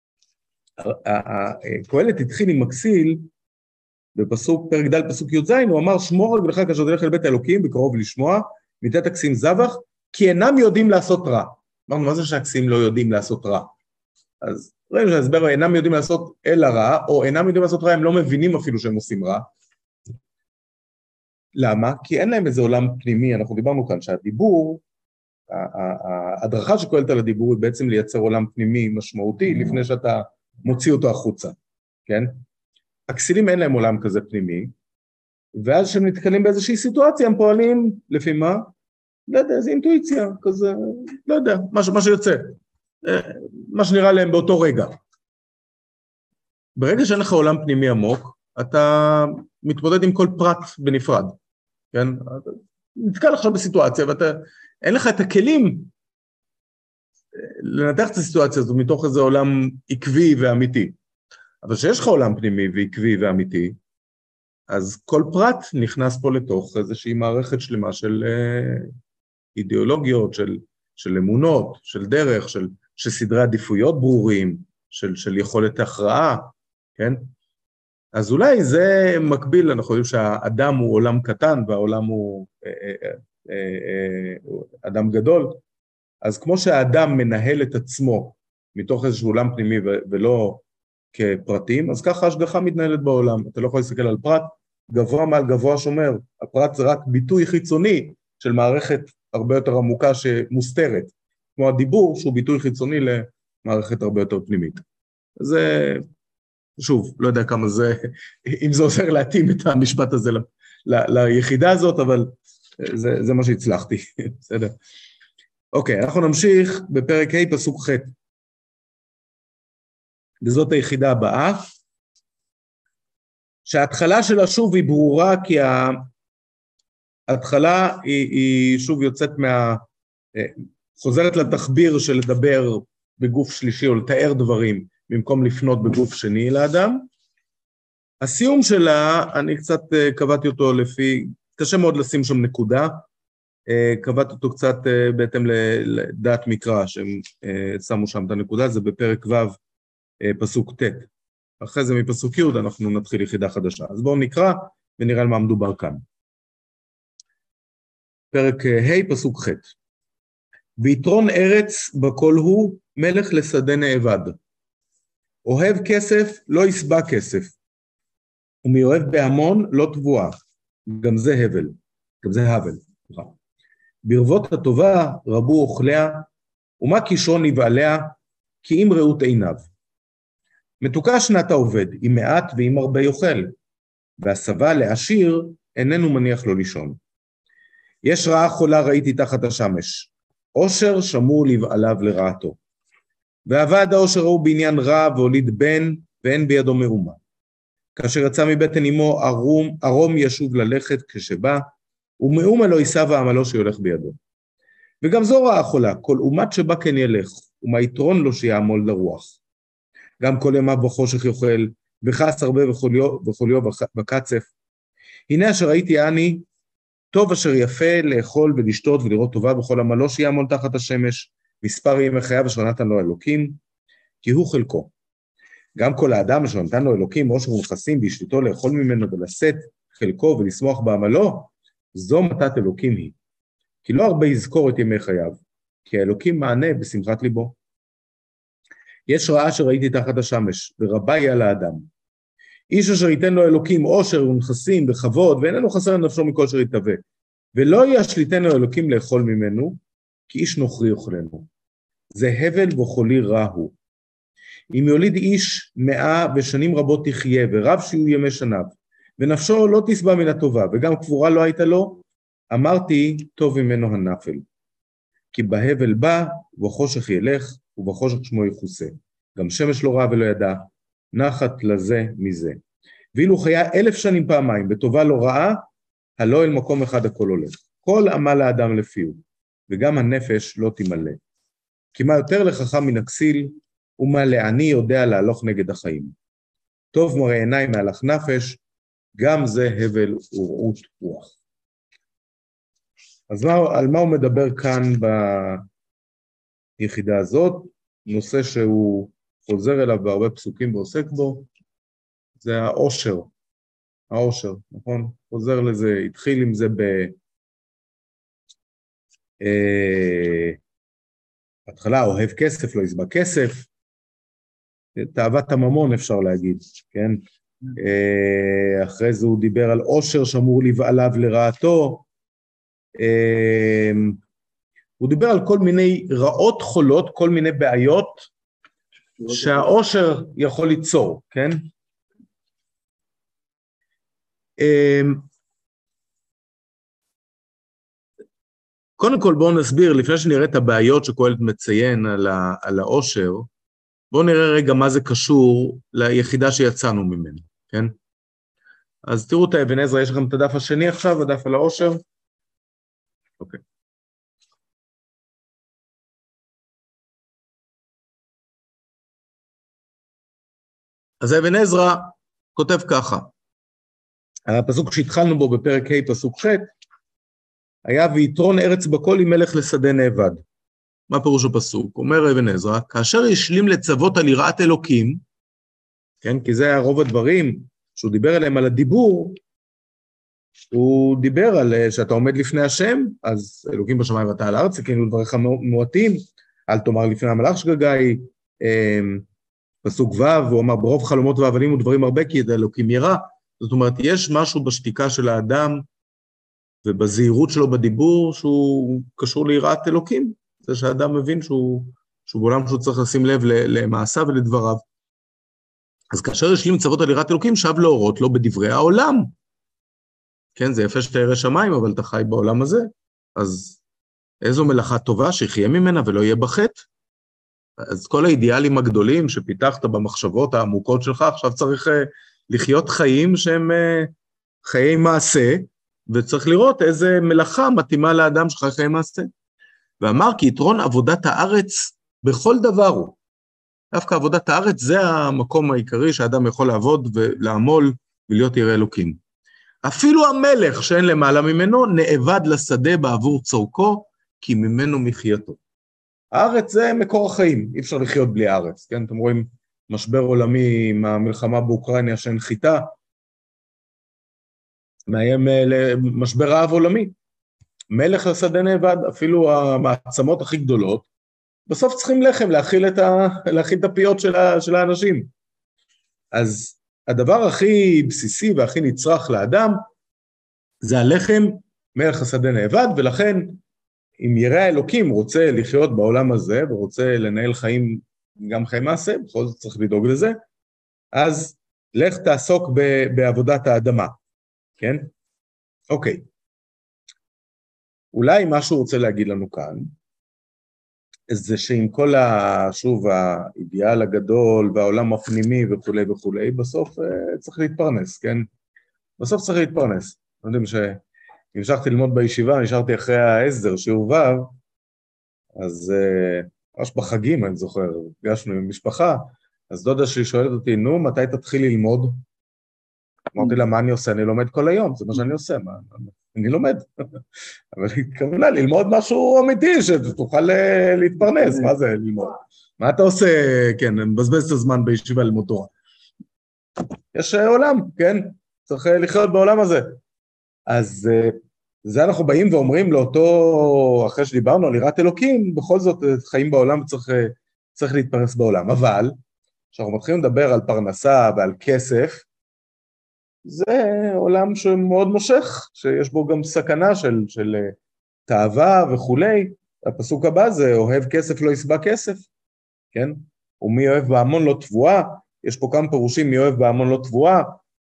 קהלת התחיל עם הכסיל, בפסוק, פרק ד' פסוק י"ז, הוא אמר, שמור רגלך כאשר תלך אל בית האלוקים, בקרוב לשמוע, מיתת הכסיל זבח, כי אינם יודעים לעשות רע. אמרנו, מה זה שהכסילים לא יודעים לעשות רע? אז ראינו שההסבר, אינם יודעים לעשות אלא רע, או אינם יודעים לעשות רע, הם לא מבינים אפילו שהם עושים רע. למה? כי אין להם איזה עולם פנימי, אנחנו דיברנו כאן שהדיבור, ההדרכה שקהלת על הדיבור היא בעצם לייצר עולם פנימי משמעותי, לפני שאתה מוציא אותו החוצה, כן? הכסילים אין להם עולם כזה פנימי, ואז כשהם נתקלים באיזושהי סיטואציה, הם פועלים לפי מה? לא יודע, איזו אינטואיציה, כזה, לא יודע, מה, מה שיוצא, מה שנראה להם באותו רגע. ברגע שאין לך עולם פנימי עמוק, אתה מתמודד עם כל פרט בנפרד, כן? אתה נתקל עכשיו בסיטואציה, ואתה, אין לך את הכלים לנתח את הסיטואציה הזו מתוך איזה עולם עקבי ואמיתי. אבל שיש לך עולם פנימי ועקבי ואמיתי, אז כל פרט נכנס פה לתוך איזושהי מערכת שלמה של אידיאולוגיות, של, של אמונות, של דרך, של, של סדרי עדיפויות ברורים, של, של יכולת הכרעה, כן? אז אולי זה מקביל, אנחנו יודעים שהאדם הוא עולם קטן והעולם הוא אה, אה, אה, אה, אדם גדול, אז כמו שהאדם מנהל את עצמו מתוך איזשהו עולם פנימי ולא כפרטים, אז ככה השגחה מתנהלת בעולם. אתה לא יכול להסתכל על פרט, גבוה מעל גבוה שומר. הפרט זה רק ביטוי חיצוני של מערכת הרבה יותר עמוקה שמוסתרת, כמו הדיבור שהוא ביטוי חיצוני למערכת הרבה יותר פנימית. זה, שוב, לא יודע כמה זה, אם זה עוזר להתאים את המשפט הזה ל, ל, ליחידה הזאת, אבל זה, זה מה שהצלחתי, בסדר. אוקיי, אנחנו נמשיך בפרק ה' פסוק ח'. וזאת היחידה הבאה, שההתחלה שלה שוב היא ברורה, כי ההתחלה היא, היא שוב יוצאת מה... חוזרת לתחביר של לדבר בגוף שלישי או לתאר דברים, במקום לפנות בגוף שני לאדם. הסיום שלה, אני קצת קבעתי אותו לפי, קשה מאוד לשים שם נקודה, קבעתי אותו קצת בהתאם לדעת מקרא, שהם שמו שם את הנקודה, זה בפרק ו' פסוק ט'. אחרי זה מפסוק י' אנחנו נתחיל יחידה חדשה. אז בואו נקרא ונראה על מה מדובר כאן. פרק ה' פסוק ח'. ויתרון ארץ בכל הוא מלך לשדה נאבד. אוהב כסף לא יסבע כסף. ומאוהב בהמון לא תבואה. גם זה הבל. גם זה הבל. ברבות הטובה רבו אוכליה, ומה כישרון נבעליה, כי אם ראות עיניו. מתוקה שנת העובד, עם מעט ועם הרבה יאכל, והסבה לעשיר איננו מניח לו לישון. יש רעה חולה ראיתי תחת השמש, עושר שמור לבעליו לרעתו. ועבד העושר ראו בעניין רע והוליד בן, ואין בידו מאומה. כאשר יצא מבטן אמו ערום, ערום ישוב ללכת כשבא, ומאומה לא יישא ועמלו שיולך בידו. וגם זו רעה חולה, כל אומת שבא כן ילך, ומה יתרון לו שיעמול לרוח. גם כל ימיו בחושך יאכל, וכעס הרבה וחוליו בקצף. הנה אשר ראיתי אני, טוב אשר יפה לאכול ולשתות ולראות טובה בכל עמלו שיעמול תחת השמש, מספר ימי חייו אשר נתן לו אלוקים, כי הוא חלקו. גם כל האדם אשר נתן לו אלוקים, עושר ונכסים בשליטו לאכול ממנו ולשאת חלקו ולשמוח בעמלו, זו מתת אלוקים היא. כי לא הרבה יזכור את ימי חייו, כי האלוקים מענה בשמחת ליבו. יש רעה שראיתי תחת השמש, ורבה היא על האדם. איש אשר ייתן לו אלוקים עושר ונכסים בכבוד, ואיננו חסר לנפשו מכל אשר יתהווה. ולא ישליטנו אלוקים לאכול ממנו, כי איש נוכרי יאכלנו. זה הבל וחולי רע הוא. אם יוליד איש מאה ושנים רבות תחיה, ורב שיהיו ימי שניו, ונפשו לא תשבע מן הטובה, וגם קבורה לא הייתה לו, אמרתי טוב ממנו הנפל. כי בהבל בא, ובחושך ילך, ובחושך שמו יחוסה. גם שמש לא ראה ולא ידע, נחת לזה מזה. ואילו חיה אלף שנים פעמיים, בטובה לא ראה, הלא אל מקום אחד הכל הולך. כל עמל האדם לפיו, וגם הנפש לא תמלא. כי מה יותר לחכם מן הכסיל, ומה לעני יודע להלוך נגד החיים. טוב מראה עיניים מהלך נפש, גם זה הבל ורעות רוח. אז מה, על מה הוא מדבר כאן ביחידה הזאת? נושא שהוא חוזר אליו בהרבה פסוקים ועוסק בו, זה העושר. העושר, נכון? חוזר לזה, התחיל עם זה ב... אה, התחלה, אוהב כסף, לא יסבע כסף, תאוות הממון אפשר להגיד, כן? אה, אחרי זה הוא דיבר על עושר שמור לבעליו לרעתו, אה, הוא דיבר על כל מיני רעות חולות, כל מיני בעיות שהעושר יכול ליצור, כן? קודם כל בואו נסביר, לפני שנראה את הבעיות שקהלת מציין על, ה, על העושר, בואו נראה רגע מה זה קשור ליחידה שיצאנו ממנו, כן? אז תראו את האבן עזרא, יש לכם את הדף השני עכשיו, הדף על העושר. אוקיי. אז אבן עזרא כותב ככה, הפסוק שהתחלנו בו בפרק ה' פסוק ח', היה ויתרון ארץ בכל עם מלך לשדה נאבד. מה פירוש הפסוק? אומר אבן עזרא, כאשר השלים לצוות על יראת אלוקים, כן, כי זה היה רוב הדברים שהוא דיבר עליהם על הדיבור, הוא דיבר על שאתה עומד לפני השם, אז אלוקים בשמיים ואתה על הארץ, כאילו דבריך מועטים, אל תאמר לפני המלאך שגגאי, פסוק ו', הוא אמר ברוב חלומות והבלים ודברים הרבה, כי את אלוקים ירא, זאת אומרת, יש משהו בשתיקה של האדם, ובזהירות שלו בדיבור, שהוא קשור ליראת אלוקים, זה שהאדם מבין שהוא, שהוא בעולם שהוא צריך לשים לב למעשיו ולדבריו. אז כאשר השלים צוות על יראת אלוקים, שב להורות לו בדברי העולם. כן, זה יפה שאתה ירא שמיים, אבל אתה חי בעולם הזה, אז איזו מלאכה טובה שיחיה ממנה ולא יהיה בחטא. אז כל האידיאלים הגדולים שפיתחת במחשבות העמוקות שלך, עכשיו צריך לחיות חיים שהם חיי מעשה, וצריך לראות איזה מלאכה מתאימה לאדם שחי חיי מעשה. ואמר כי יתרון עבודת הארץ בכל דבר הוא. דווקא עבודת הארץ זה המקום העיקרי שהאדם יכול לעבוד ולעמול ולהיות ירא אלוקים. אפילו המלך שאין למעלה ממנו נאבד לשדה בעבור צורכו, כי ממנו מחייתו. הארץ זה מקור החיים, אי אפשר לחיות בלי הארץ, כן? אתם רואים משבר עולמי עם המלחמה באוקראינה שאין חיטה, מאיים למשבר רעב עולמי. מלך לשדה נאבד, אפילו המעצמות הכי גדולות, בסוף צריכים לחם להכיל את, ה... להכיל את הפיות של, ה... של האנשים. אז הדבר הכי בסיסי והכי נצרך לאדם, זה הלחם, מלך השדה נאבד, ולכן אם ירא האלוקים רוצה לחיות בעולם הזה, ורוצה לנהל חיים, גם חיי מעשה, בכל זאת צריך לדאוג לזה, אז לך תעסוק ב... בעבודת האדמה, כן? אוקיי. אולי מה שהוא רוצה להגיד לנו כאן, זה שעם כל, ה, שוב, האידיאל הגדול והעולם הפנימי וכו' וכו', בסוף צריך להתפרנס, כן? בסוף צריך להתפרנס. אתם יודעים שהמשכתי ללמוד בישיבה, נשארתי אחרי ההסדר, שיעור ו', אז ממש בחגים, אני זוכר, פגשנו עם משפחה, אז דודה שלי שואלת אותי, נו, מתי תתחיל ללמוד? אמרתי לה, מה אני עושה? אני לומד כל היום, זה מה שאני עושה, מה, אני לומד. אבל היא התכוונה ללמוד משהו אמיתי, שתוכל להתפרנס, מה זה ללמוד? מה אתה עושה, כן, מבזבז את הזמן בישיבה ללמוד תורה. יש עולם, כן? צריך לחיות בעולם הזה. אז זה אנחנו באים ואומרים לאותו, אחרי שדיברנו על יראת אלוקים, בכל זאת חיים בעולם וצריך צריך להתפרנס בעולם. אבל, כשאנחנו מתחילים לדבר על פרנסה ועל כסף, זה עולם שמאוד מושך, שיש בו גם סכנה של, של תאווה וכולי. הפסוק הבא זה, אוהב כסף לא יסבע כסף, כן? ומי אוהב בהמון לא תבואה, יש פה כמה פירושים, מי אוהב בהמון לא תבואה.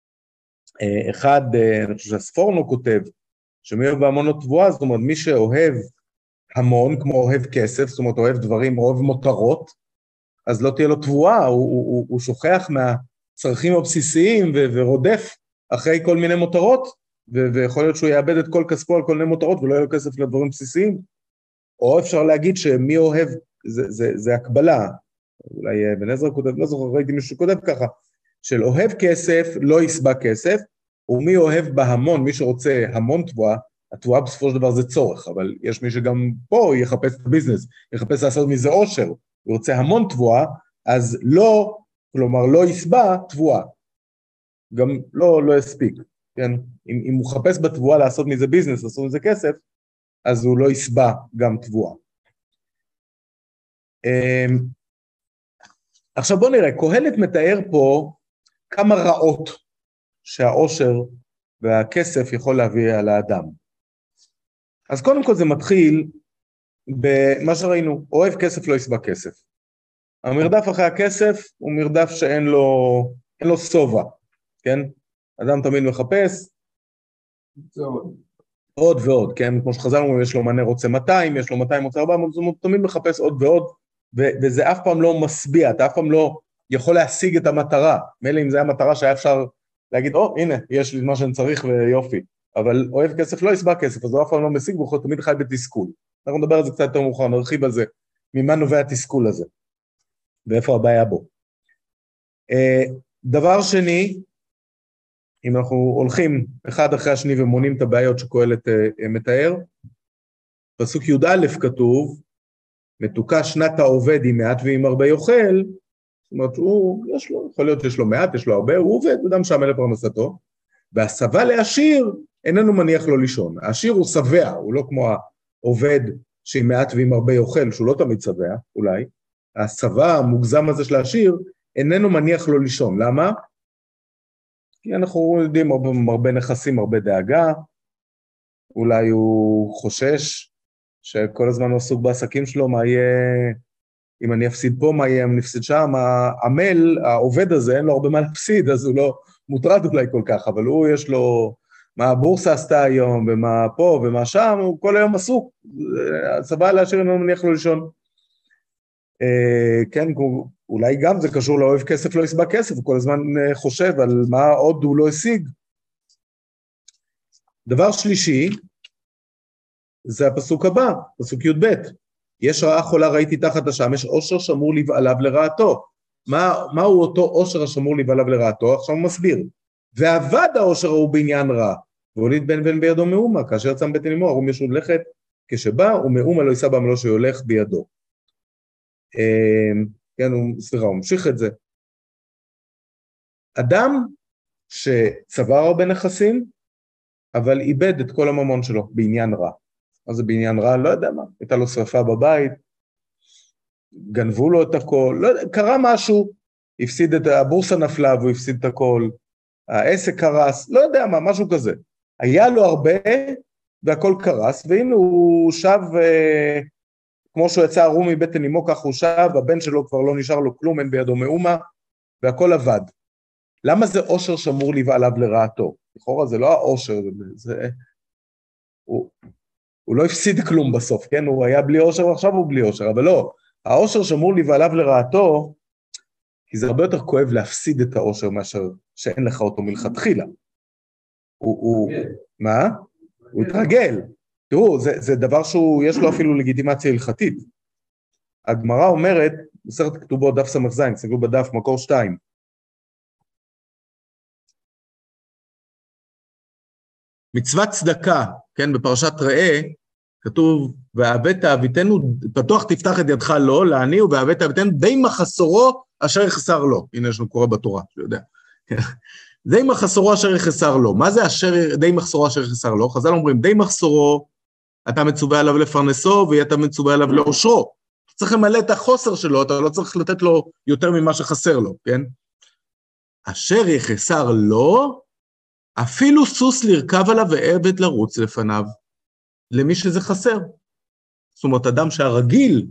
אחד, אני חושב שהספורנו כותב, שמי אוהב בהמון לא תבואה, זאת אומרת, מי שאוהב המון, כמו אוהב כסף, זאת אומרת, אוהב דברים, אוהב מותרות, אז לא תהיה לו תבואה, הוא, הוא, הוא שוכח מהצרכים הבסיסיים ו- ורודף, אחרי כל מיני מותרות, ו- ויכול להיות שהוא יאבד את כל כספו על כל מיני מותרות, ולא יהיה לו כסף לדברים בסיסיים. או אפשר להגיד שמי אוהב, זה, זה, זה הקבלה, אולי בן עזרא כותב, לא זוכר, ראיתי מישהו כותב ככה, של אוהב כסף, לא יסבע כסף, ומי אוהב בהמון, מי שרוצה המון תבואה, התבואה בסופו של דבר זה צורך, אבל יש מי שגם פה יחפש את הביזנס, יחפש לעשות מזה עושר, הוא רוצה המון תבואה, אז לא, כלומר לא יסבע תבואה. גם לא, לא יספיק, כן? אם, אם הוא חפש בתבואה לעשות מזה ביזנס, לעשות מזה כסף, אז הוא לא יסבע גם תבואה. עכשיו בוא נראה, קהלת מתאר פה כמה רעות שהעושר והכסף יכול להביא על האדם. אז קודם כל זה מתחיל במה שראינו, אוהב כסף לא יסבע כסף. המרדף אחרי הכסף הוא מרדף שאין לו, אין לו סובה. כן? אדם תמיד מחפש עוד ועוד, כן? כמו שחזרנו, יש לו מנה רוצה מאתיים, יש לו מאתיים רוצה ארבע מאות, הוא תמיד מחפש עוד ועוד, ו- וזה אף פעם לא משביע, אתה אף פעם לא יכול להשיג את המטרה. מילא אם זה המטרה שהיה אפשר להגיד, או, הנה, יש לי מה שאני צריך ויופי, אבל אוהב כסף לא יסבע כסף, אז הוא אף פעם לא משיג, והוא תמיד חי בתסכול. אנחנו נדבר על זה קצת יותר מאוחר, נרחיב על זה, ממה נובע התסכול הזה, ואיפה הבעיה בו. דבר שני, אם אנחנו הולכים אחד אחרי השני ומונים את הבעיות שקהלת uh, מתאר, פסוק י"א כתוב, מתוקה שנת העובד עם מעט ועם הרבה יאכל, זאת אומרת, הוא, יש לו, יכול להיות שיש לו מעט, יש לו הרבה, הוא עובד, אדם שעמל לפרנסתו, והשבע לעשיר איננו מניח לו לישון. העשיר הוא שבע, הוא לא כמו העובד שעם מעט ועם הרבה יאכל, שהוא לא תמיד שבע, אולי. השבע המוגזם הזה של העשיר איננו מניח לו לישון. למה? כי אנחנו יודעים הרבה, הרבה נכסים, הרבה דאגה, אולי הוא חושש שכל הזמן הוא עסוק בעסקים שלו, מה יהיה, אם אני אפסיד פה, מה יהיה אם נפסיד שם, העמל, העובד הזה, אין לו הרבה מה להפסיד, אז הוא לא מוטרד אולי כל כך, אבל הוא יש לו, מה הבורסה עשתה היום, ומה פה ומה שם, הוא כל היום עסוק, הצבא להשאיר אינו מניח לו לישון. כן, אולי גם זה קשור לאוהב כסף, לא יסבע כסף, הוא כל הזמן חושב על מה עוד הוא לא השיג. דבר שלישי, זה הפסוק הבא, פסוק י"ב. יש רעה חולה ראיתי תחת השמש, עושר שמור לבעליו לרעתו. מה, מהו אותו עושר השמור לבעליו לרעתו? עכשיו הוא מסביר. ועבד העושר הוא בעניין רע, והוליד בן בן בידו מאומה, כאשר צם בטן אמו, ערום ישוב לכת, כשבא ומאומה לא יישא בעמלו שיולך בידו. כן, הוא, סליחה, הוא ממשיך את זה. אדם שצבר הרבה נכסים, אבל איבד את כל הממון שלו בעניין רע. אז זה בעניין רע, לא יודע מה, הייתה לו שרפה בבית, גנבו לו את הכל, לא יודע, קרה משהו, הפסיד את, הבורסה נפלה והוא הפסיד את הכל, העסק קרס, לא יודע מה, משהו כזה. היה לו הרבה והכל קרס, והנה הוא שב, אה, כמו שהוא יצא ערום מבטן אמו, כך הוא שב, הבן שלו כבר לא נשאר לו כלום, אין בידו מאומה, והכל עבד. למה זה עושר שמור לבעליו לרעתו? לכאורה זה לא העושר, זה... הוא, הוא לא הפסיד כלום בסוף, כן? הוא היה בלי עושר ועכשיו הוא בלי עושר, אבל לא. העושר שמור לבעליו לרעתו, כי זה הרבה יותר כואב להפסיד את העושר מאשר שאין לך אותו מלכתחילה. הוא, הוא, מה? הוא התרגל. תראו, זה, זה דבר שהוא, יש לו אפילו לגיטימציה הלכתית. הגמרא אומרת, בסרט כתובות דף סמך זין, סגרו בדף מקור שתיים. מצוות צדקה, כן, בפרשת ראה, כתוב, והבאת אביתנו, פתוח תפתח את ידך לו, לעני, והבאת אביתנו די מחסורו אשר יחסר לו. הנה יש לנו קורא בתורה, שיודע. די מחסורו אשר יחסר לו. מה זה אשר, די מחסורו אשר יחסר לו? חז"ל אומרים, די מחסורו, אתה מצווה עליו לפרנסו, ואתה מצווה עליו לאושרו. אתה צריך למלא את החוסר שלו, אתה לא צריך לתת לו יותר ממה שחסר לו, כן? אשר יחסר לו, אפילו סוס לרכב עליו ועבד לרוץ לפניו, למי שזה חסר. זאת אומרת, אדם שהרגיל,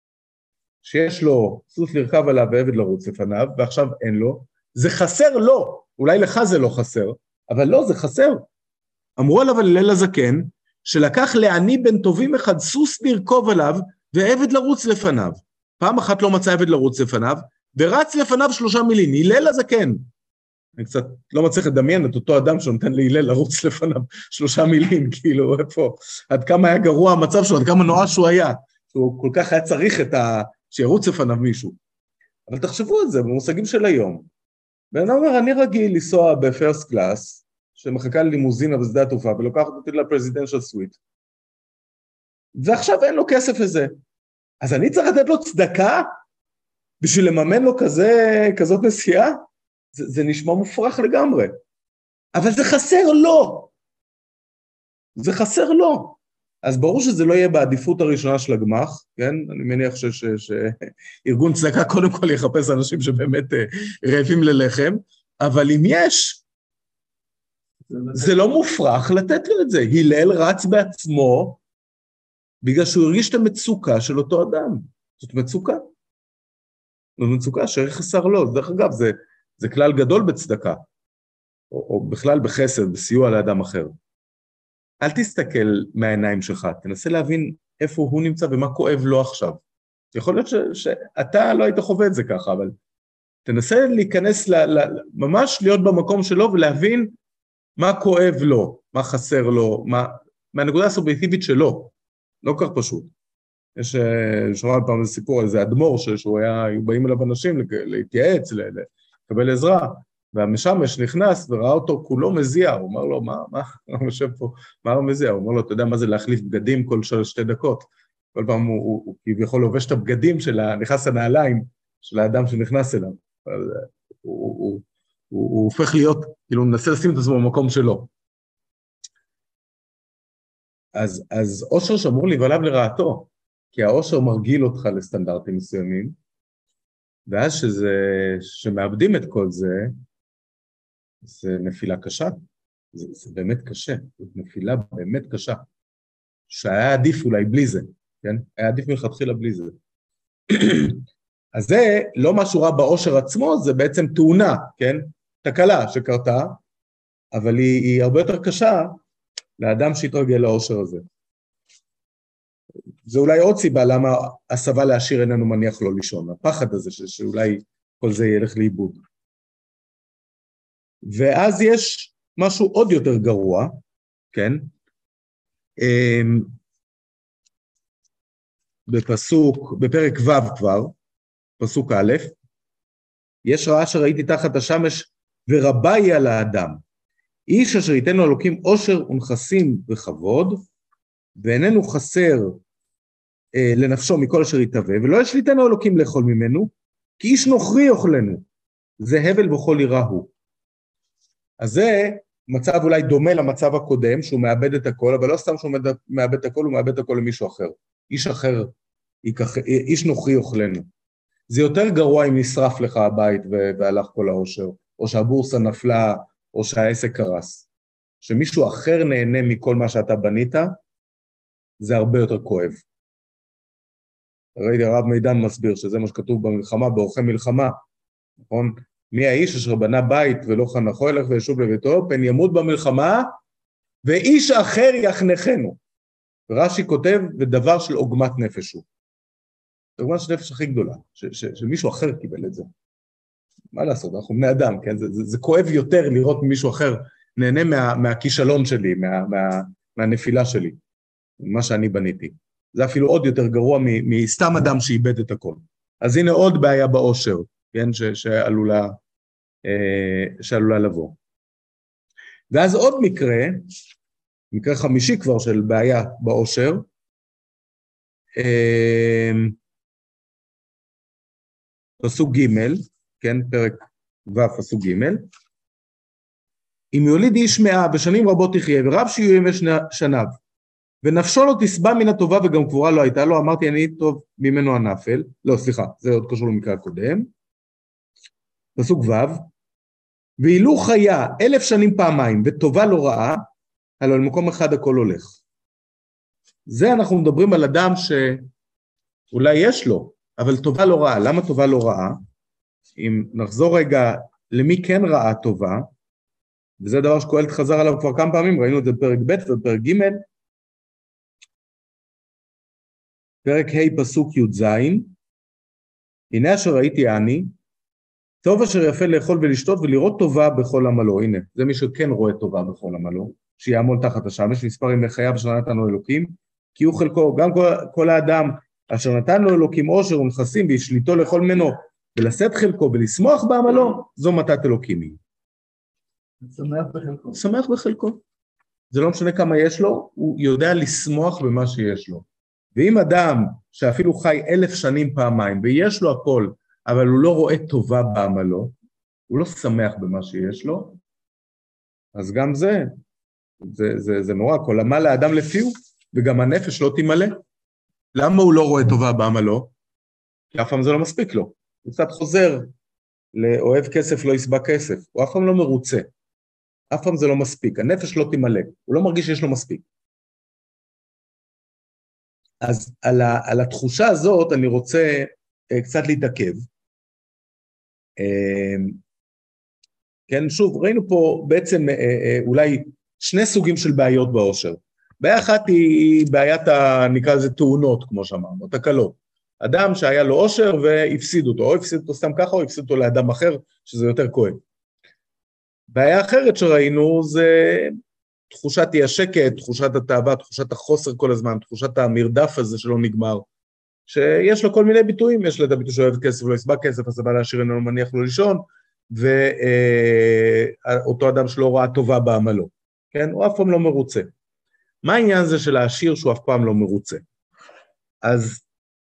שיש לו סוס לרכב עליו ועבד לרוץ לפניו, ועכשיו אין לו, זה חסר לו, אולי לך זה לא חסר, אבל לא, זה חסר. אמרו עליו על הלל הזקן, שלקח לעני בן טובים אחד סוס לרכוב עליו, ועבד לרוץ לפניו. פעם אחת לא מצא עבד לרוץ לפניו, ורץ לפניו שלושה מילים, הלל הזקן. אני קצת לא מצליח לדמיין את אותו אדם שנותן להילל לרוץ לפניו שלושה מילים, כאילו, איפה, עד כמה היה גרוע המצב שלו, עד כמה נואש שהוא היה, שהוא כל כך היה צריך את ה... שירוץ לפניו מישהו. אבל תחשבו את זה, במושגים של היום. ואני אומר, אני רגיל לנסוע בפרסט קלאס, שמחכה ללימוזינה בשדה התעופה, ולוקחת אותי לפרזידנשל סוויט. ועכשיו אין לו כסף לזה. אז אני צריך לתת לו צדקה, בשביל לממן לו כזה, כזאת נסיעה? זה, זה נשמע מופרך לגמרי. אבל זה חסר לו. זה חסר לו. אז ברור שזה לא יהיה בעדיפות הראשונה של הגמח, כן? אני מניח שארגון צדקה קודם כל יחפש אנשים שבאמת רעבים ללחם, אבל אם יש, זה לא מופרך לתת לו את זה. הלל רץ בעצמו, בגלל שהוא הרגיש את המצוקה של אותו אדם. זאת מצוקה. זאת מצוקה שחסר לו. דרך אגב, זה... זה כלל גדול בצדקה, או, או בכלל בחסד, בסיוע לאדם אחר. אל תסתכל מהעיניים שלך, תנסה להבין איפה הוא נמצא ומה כואב לו עכשיו. יכול להיות ש, שאתה לא היית חווה את זה ככה, אבל תנסה להיכנס, ל, ל, ממש להיות במקום שלו ולהבין מה כואב לו, מה חסר לו, מה, מהנקודה הסובייקטיבית שלו, לא כך פשוט. יש, שמע פעם איזה סיפור, איזה אדמו"ר שהוא היה, היו באים אליו אנשים להתייעץ, ל, ל, קבל עזרה, והמשמש נכנס וראה אותו כולו מזיע, הוא אומר לו, מה, מה, הוא יושב פה, מה הוא מזיע? הוא אומר לו, אתה יודע מה זה להחליף בגדים כל שתי דקות? כל פעם הוא, הוא, הוא כביכול לובש את הבגדים של נכנס הנעליים של האדם שנכנס אליו. הוא, הוא, הוא, הוא, הוא הופך להיות, כאילו הוא מנסה לשים את עצמו במקום שלו. אז, אז אושר שמור להיוולד לרעתו, כי האושר מרגיל אותך לסטנדרטים מסוימים, ואז שזה, שמאבדים את כל זה, זה נפילה קשה, זה, זה באמת קשה, זו נפילה באמת קשה, שהיה עדיף אולי בלי זה, כן? היה עדיף מלכתחילה בלי זה. אז זה לא משהו רע באושר עצמו, זה בעצם תאונה, כן? תקלה שקרתה, אבל היא, היא הרבה יותר קשה לאדם שהתרגל לאושר הזה. זה אולי עוד סיבה למה הסבה להשאיר איננו מניח לא לישון, הפחד הזה ש, שאולי כל זה ילך לאיבוד. ואז יש משהו עוד יותר גרוע, כן? בפסוק, בפרק ו' כבר, פסוק א', יש רעה שראיתי תחת השמש ורבה היא על האדם. איש אשר ייתן לו אלוקים עושר ונכסים וכבוד, ואיננו חסר אה, לנפשו מכל אשר יתהווה, ולא ישליטנו אלוקים לאכול ממנו, כי איש נוכרי יאכלנו, זה הבל וכל יראה הוא. אז זה מצב אולי דומה למצב הקודם, שהוא מאבד את הכל, אבל לא סתם שהוא מאבד את הכל, הוא מאבד את הכל למישהו אחר. איש אחר, איש נוכרי יאכלנו. זה יותר גרוע אם נשרף לך הבית והלך כל העושר, או שהבורסה נפלה, או שהעסק קרס. שמישהו אחר נהנה מכל מה שאתה בנית, זה הרבה יותר כואב. ראיתי הרב מידן מסביר שזה מה שכתוב במלחמה, באורחי מלחמה, נכון? מי האיש אשר בנה בית ולא חנכו ילך וישוב לביתו, פן ימות במלחמה, ואיש אחר יחנכנו. רש"י כותב, ודבר של עוגמת נפש הוא. עוגמת נפש הכי גדולה, ש- ש- שמישהו אחר קיבל את זה. מה לעשות, אנחנו בני אדם, כן? זה, זה, זה כואב יותר לראות מישהו אחר נהנה מה, מהכישלון שלי, מה, מה, מהנפילה שלי, מה שאני בניתי. זה אפילו עוד יותר גרוע מ- מסתם אדם שאיבד את הכל. אז הנה עוד בעיה באושר, כן? ש- שעלולה, אה, שעלולה לבוא. ואז עוד מקרה, מקרה חמישי כבר של בעיה באושר, אה, פסוק ג', כן, פרק ו' פסוק ג', אם יוליד איש מאה בשנים רבות תחיה, ורב שיהיו ימי שניו, ונפשו לא תשבע מן הטובה וגם קבורה לא הייתה לו, אמרתי אני טוב ממנו הנפל, לא סליחה, זה עוד קשור למקרה הקודם, פסוק ו', ואילו חיה אלף שנים פעמיים וטובה לא רעה, הלוא למקום אחד הכל הולך. זה אנחנו מדברים על אדם שאולי יש לו, אבל טובה לא רעה. למה טובה לא רעה? אם נחזור רגע למי כן רעה טובה, וזה דבר שקהלת חזר עליו כבר כמה פעמים, ראינו את זה בפרק ב' ובפרק ג', פרק ה' פסוק י"ז, הנה אשר ראיתי אני, טוב אשר יפה לאכול ולשתות ולראות טובה בכל עמלו. הנה, זה מי שכן רואה טובה בכל עמלו, שיעמול תחת השמש, מספר ימי חייו אשר נתן לו אלוקים, כי הוא חלקו, גם כל, כל האדם אשר נתן לו אלוקים עושר ונכסים וישליטו לאכול ממנו, ולשאת חלקו ולשמוח בעמלו, זו מתת אלוקים היא. שמח בחלקו. שמח בחלקו. זה לא משנה כמה יש לו, הוא יודע לשמוח במה שיש לו. ואם אדם שאפילו חי אלף שנים פעמיים, ויש לו הכל, אבל הוא לא רואה טובה בעמלו, הוא לא שמח במה שיש לו, אז גם זה, זה, זה, זה נורא, כל עמל לאדם לפיו, וגם הנפש לא תמלא. למה הוא לא רואה טובה בעמלו? כי אף פעם זה לא מספיק לו. הוא קצת חוזר לאוהב כסף לא יסבע כסף, הוא אף פעם לא מרוצה, אף פעם זה לא מספיק, הנפש לא תמלא, הוא לא מרגיש שיש לו מספיק. אז על, ה, על התחושה הזאת אני רוצה uh, קצת להתעכב. Uh, כן, שוב, ראינו פה בעצם uh, uh, אולי שני סוגים של בעיות באושר. בעיה אחת היא בעיית, ה, נקרא לזה תאונות, כמו שאמרנו, תקלות. אדם שהיה לו אושר והפסיד אותו, או הפסיד אותו סתם ככה, או הפסיד אותו לאדם אחר, שזה יותר כואב. בעיה אחרת שראינו זה תחושת אי השקט, תחושת התאווה, תחושת החוסר כל הזמן, תחושת המרדף הזה שלא נגמר, שיש לו כל מיני ביטויים, יש לו את הביטוי שאוהב כסף ולא יסבע כסף, אז הבא להשאיר אינו מניח לו לישון, ואותו אדם שלא ראה טובה בעמלו, כן? הוא אף פעם לא מרוצה. מה העניין הזה של העשיר שהוא אף פעם לא מרוצה? אז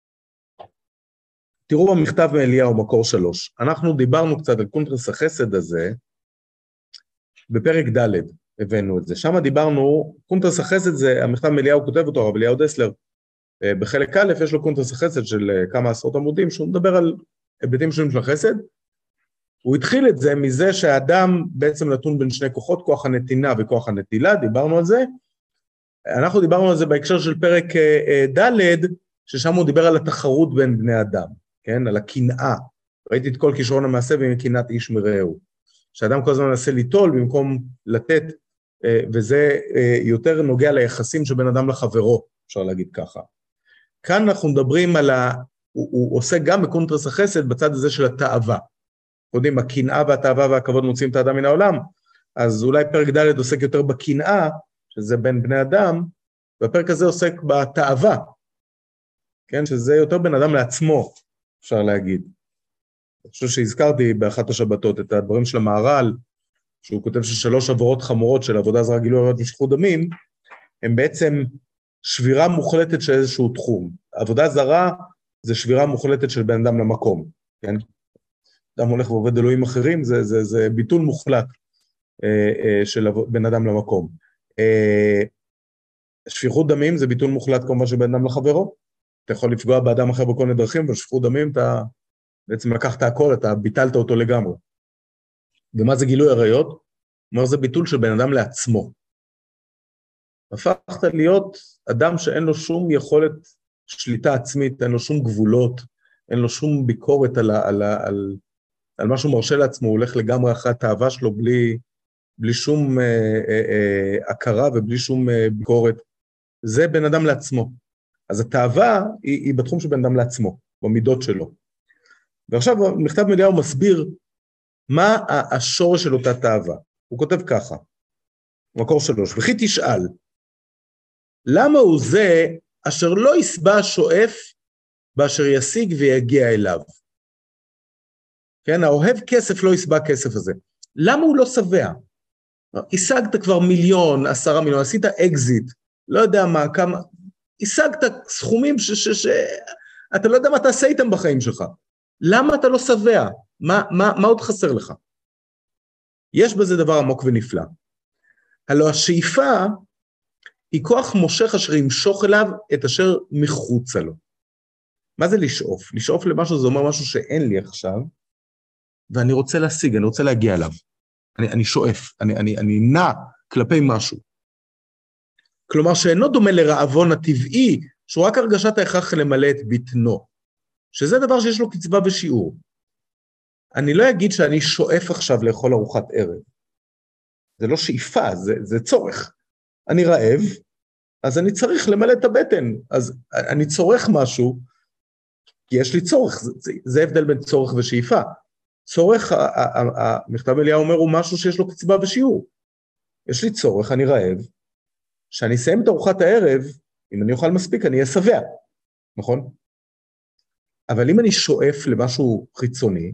תראו במכתב מאליהו מקור שלוש, אנחנו דיברנו קצת על קונטרס החסד הזה, בפרק ד' הבאנו את זה, שם דיברנו, קונטרס החסד זה, המכתב מאליהו כותב אותו, רב אליהו דסלר, בחלק א' יש לו קונטרס החסד של כמה עשרות עמודים, שהוא מדבר על היבטים שונים של החסד, הוא התחיל את זה מזה שהאדם בעצם נתון בין שני כוחות, כוח הנתינה וכוח הנטילה, דיברנו על זה, אנחנו דיברנו על זה בהקשר של פרק ד', ששם הוא דיבר על התחרות בין בני אדם, כן? על הקנאה, ראיתי את כל כישרון המעשה ומקנאת איש מרעהו, שאדם כל הזמן מנסה ליטול במקום לתת, וזה יותר נוגע ליחסים של בן אדם לחברו, אפשר להגיד ככה. כאן אנחנו מדברים על ה... הוא, הוא עושה גם בקונטרס החסד בצד הזה של התאווה. יודעים, הקנאה והתאווה והכבוד מוציאים את האדם מן העולם, אז אולי פרק ד' עוסק יותר בקנאה, שזה בין בני אדם, והפרק הזה עוסק בתאווה, כן? שזה יותר בן אדם לעצמו, אפשר להגיד. אני חושב שהזכרתי באחת השבתות את הדברים של המהר"ל, שהוא כותב ששלוש עבירות חמורות של עבודה זרה, גילוי עריות ושפיכות דמים, הם בעצם שבירה מוחלטת של איזשהו תחום. עבודה זרה זה שבירה מוחלטת של בן אדם למקום, כן? אדם הולך ועובד אלוהים אחרים, זה, זה, זה ביטול מוחלט אה, אה, של בן אדם למקום. אה, שפיכות דמים זה ביטול מוחלט כמובן של בן אדם לחברו, אתה יכול לפגוע באדם אחר בכל מיני דרכים, ושפיכות דמים אתה בעצם לקחת הכל, אתה ביטלת אותו לגמרי. ומה זה גילוי עריות? מה זה ביטול של בן אדם לעצמו. הפכת להיות אדם שאין לו שום יכולת שליטה עצמית, אין לו שום גבולות, אין לו שום ביקורת על, על, על, על מה שהוא מרשה לעצמו, הוא הולך לגמרי אחרי התאווה שלו, בלי, בלי שום אה, אה, אה, הכרה ובלי שום אה, ביקורת. זה בן אדם לעצמו. אז התאווה היא, היא בתחום של בן אדם לעצמו, במידות שלו. ועכשיו מכתב מאליהו מסביר מה השורש של אותה תאווה. הוא כותב ככה, מקור שלוש, וכי תשאל, למה הוא זה אשר לא יסבע שואף באשר ישיג ויגיע אליו? כן, האוהב כסף לא יסבע כסף הזה. למה הוא לא שבע? השגת כבר מיליון, עשרה מיליון, עשית אקזיט, לא יודע מה, כמה, השגת סכומים ש... ש, ש אתה לא יודע מה תעשה איתם בחיים שלך. למה אתה לא שבע? מה, מה, מה עוד חסר לך? יש בזה דבר עמוק ונפלא. הלוא השאיפה היא כוח מושך אשר ימשוך אליו את אשר מחוצה לו. מה זה לשאוף? לשאוף למשהו זה אומר משהו שאין לי עכשיו, ואני רוצה להשיג, אני רוצה להגיע אליו. אני, אני שואף, אני, אני, אני נע כלפי משהו. כלומר שאינו דומה לרעבון הטבעי, שהוא רק הרגשת ההכרח למלא את ביטנו, שזה דבר שיש לו קצבה ושיעור. אני לא אגיד שאני שואף עכשיו לאכול ארוחת ערב. זה לא שאיפה, זה, זה צורך. אני רעב, אז אני צריך למלא את הבטן, אז אני צורך משהו, כי יש לי צורך, זה, זה, זה הבדל בין צורך ושאיפה. צורך, המכתב אליהו אומר, הוא משהו שיש לו קצבה ושיעור. יש לי צורך, אני רעב, שאני אסיים את ארוחת הערב, אם אני אוכל מספיק, אני אהיה שבע, נכון? אבל אם אני שואף למשהו חיצוני,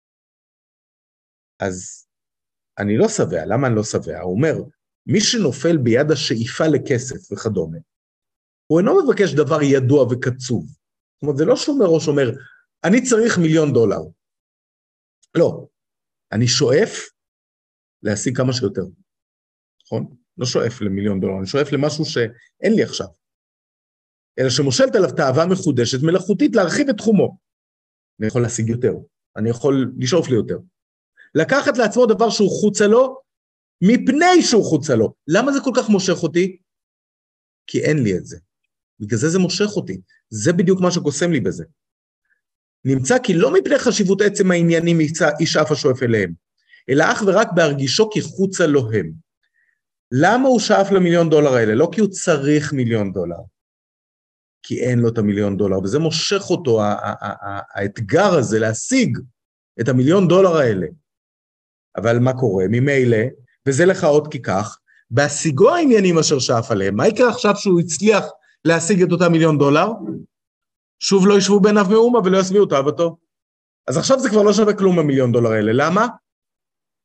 אז אני לא שבע. למה אני לא שבע? הוא אומר, מי שנופל ביד השאיפה לכסף וכדומה, הוא אינו מבקש דבר ידוע וקצוב. זאת אומרת, זה לא שומר או שומר, אני צריך מיליון דולר. לא, אני שואף להשיג כמה שיותר. נכון? לא שואף למיליון דולר, אני שואף למשהו שאין לי עכשיו. אלא שמושלת עליו תאווה מחודשת, מלאכותית להרחיב את תחומו. אני יכול להשיג יותר, אני יכול לשאוף לי יותר. לקחת לעצמו דבר שהוא חוצה לו, מפני שהוא חוצה לו. למה זה כל כך מושך אותי? כי אין לי את זה. בגלל זה זה מושך אותי. זה בדיוק מה שקוסם לי בזה. נמצא כי לא מפני חשיבות עצם העניינים איש אף השואף אליהם, אלא אך ורק בהרגישו כי חוצה לו הם. למה הוא שאף למיליון דולר האלה? לא כי הוא צריך מיליון דולר. כי אין לו את המיליון דולר, וזה מושך אותו, האתגר הזה להשיג את המיליון דולר האלה. אבל מה קורה? ממילא, וזה לך עוד כי כך, בהשיגו העניינים אשר שאף עליהם, מה יקרה עכשיו שהוא הצליח להשיג את אותה מיליון דולר? שוב לא ישבו בעיניו מאומה ולא ישביעו תאוותו. אז עכשיו זה כבר לא שווה כלום המיליון דולר האלה. למה?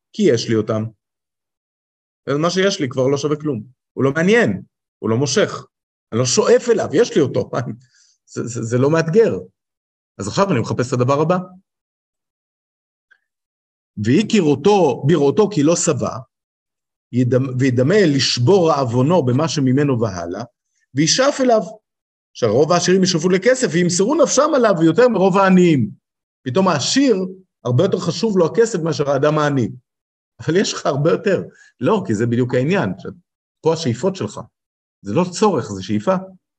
כי יש לי אותם. מה שיש לי כבר לא שווה כלום. הוא לא מעניין, הוא לא מושך. אני לא שואף אליו, יש לי אותו. זה, זה, זה לא מאתגר. אז עכשיו אני מחפש את הדבר הבא. והכיר אותו, בראותו כי לא שבע, וידמה לשבור רעבונו במה שממנו והלאה, וישאף אליו, שהרוב העשירים ישאפו לכסף, וימסרו נפשם עליו יותר מרוב העניים. פתאום העשיר, הרבה יותר חשוב לו הכסף מאשר האדם העני. אבל יש לך הרבה יותר. לא, כי זה בדיוק העניין. פה השאיפות שלך. זה לא צורך, זה שאיפה.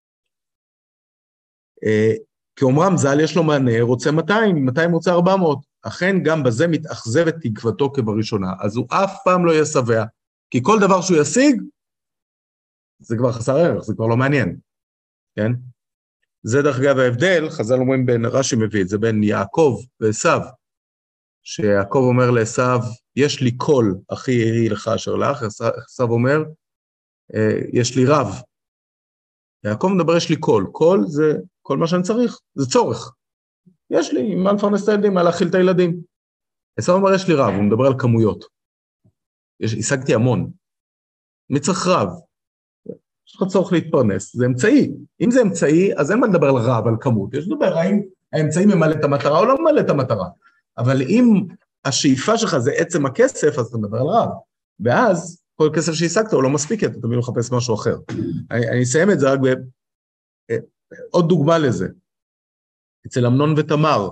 כי אומרם ז"ל יש לו מענה, רוצה מאתיים, מאתיים רוצה ארבע מאות. אכן גם בזה מתאכזבת תקוותו כבראשונה. אז הוא אף פעם לא יסבע. כי כל דבר שהוא ישיג, זה כבר חסר ערך, זה כבר לא מעניין. כן? זה דרך אגב ההבדל, חז"ל אומרים בין, רש"י מביא את זה, בין יעקב ועשיו, שיעקב אומר לעשיו, יש לי קול, אחי יהי לך אשר לך, עשיו אומר, יש לי רב. יעקב מדבר, יש לי קול, קול זה כל מה שאני צריך, זה צורך. יש לי, מה לפרנס את הילדים, מה להאכיל את הילדים. עשיו אומר, יש לי רב, הוא מדבר על כמויות. יש, השגתי המון. מי צריך רב? יש לך צורך להתפרנס, זה אמצעי. אם זה אמצעי, אז אין מה לדבר על רב, על כמות. יש לדבר, האם האמצעי ממלא את המטרה או לא ממלא את המטרה. אבל אם השאיפה שלך זה עצם הכסף, אז אתה מדבר על רב. ואז כל כסף שהשגת הוא לא מספיק, אתה תמיד לחפש משהו אחר. אני, אני אסיים את זה רק ב... עוד דוגמה לזה. אצל אמנון ותמר,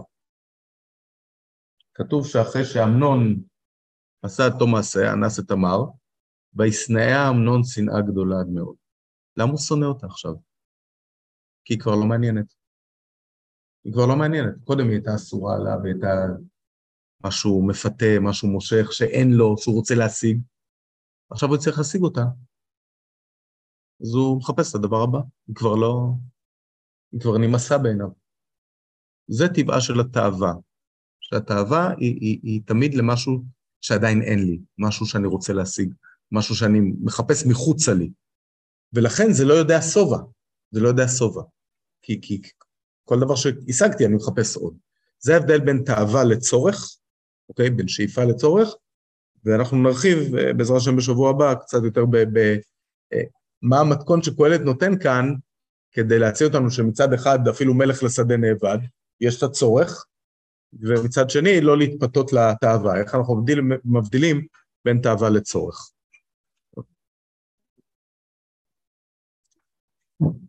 כתוב שאחרי שאמנון עשה את אותו מעשה, אנס את תמר, וישנאה אמנון שנאה גדולה עד מאוד. למה הוא שונא אותה עכשיו? כי היא כבר לא מעניינת. היא כבר לא מעניינת. קודם היא הייתה אסורה לה, והייתה משהו מפתה, משהו מושך, שאין לו, שהוא רוצה להשיג. עכשיו הוא צריך להשיג אותה. אז הוא מחפש את הדבר הבא. היא כבר לא... היא כבר נמסה בעיניו. זה טבעה של התאווה. שהתאווה היא, היא, היא תמיד למשהו שעדיין אין לי, משהו שאני רוצה להשיג, משהו שאני מחפש מחוצה לי. ולכן זה לא יודע סובה, זה לא יודע סובה. כי, כי כל דבר שהשגתי אני מחפש עוד. זה ההבדל בין תאווה לצורך, אוקיי? בין שאיפה לצורך, ואנחנו נרחיב בעזרת השם בשבוע הבא קצת יותר ב... ב מה המתכון שקהלת נותן כאן, כדי להציע אותנו שמצד אחד אפילו מלך לשדה נאבד, יש את הצורך, ומצד שני לא להתפתות לתאווה. איך אנחנו מבדילים, מבדילים בין תאווה לצורך.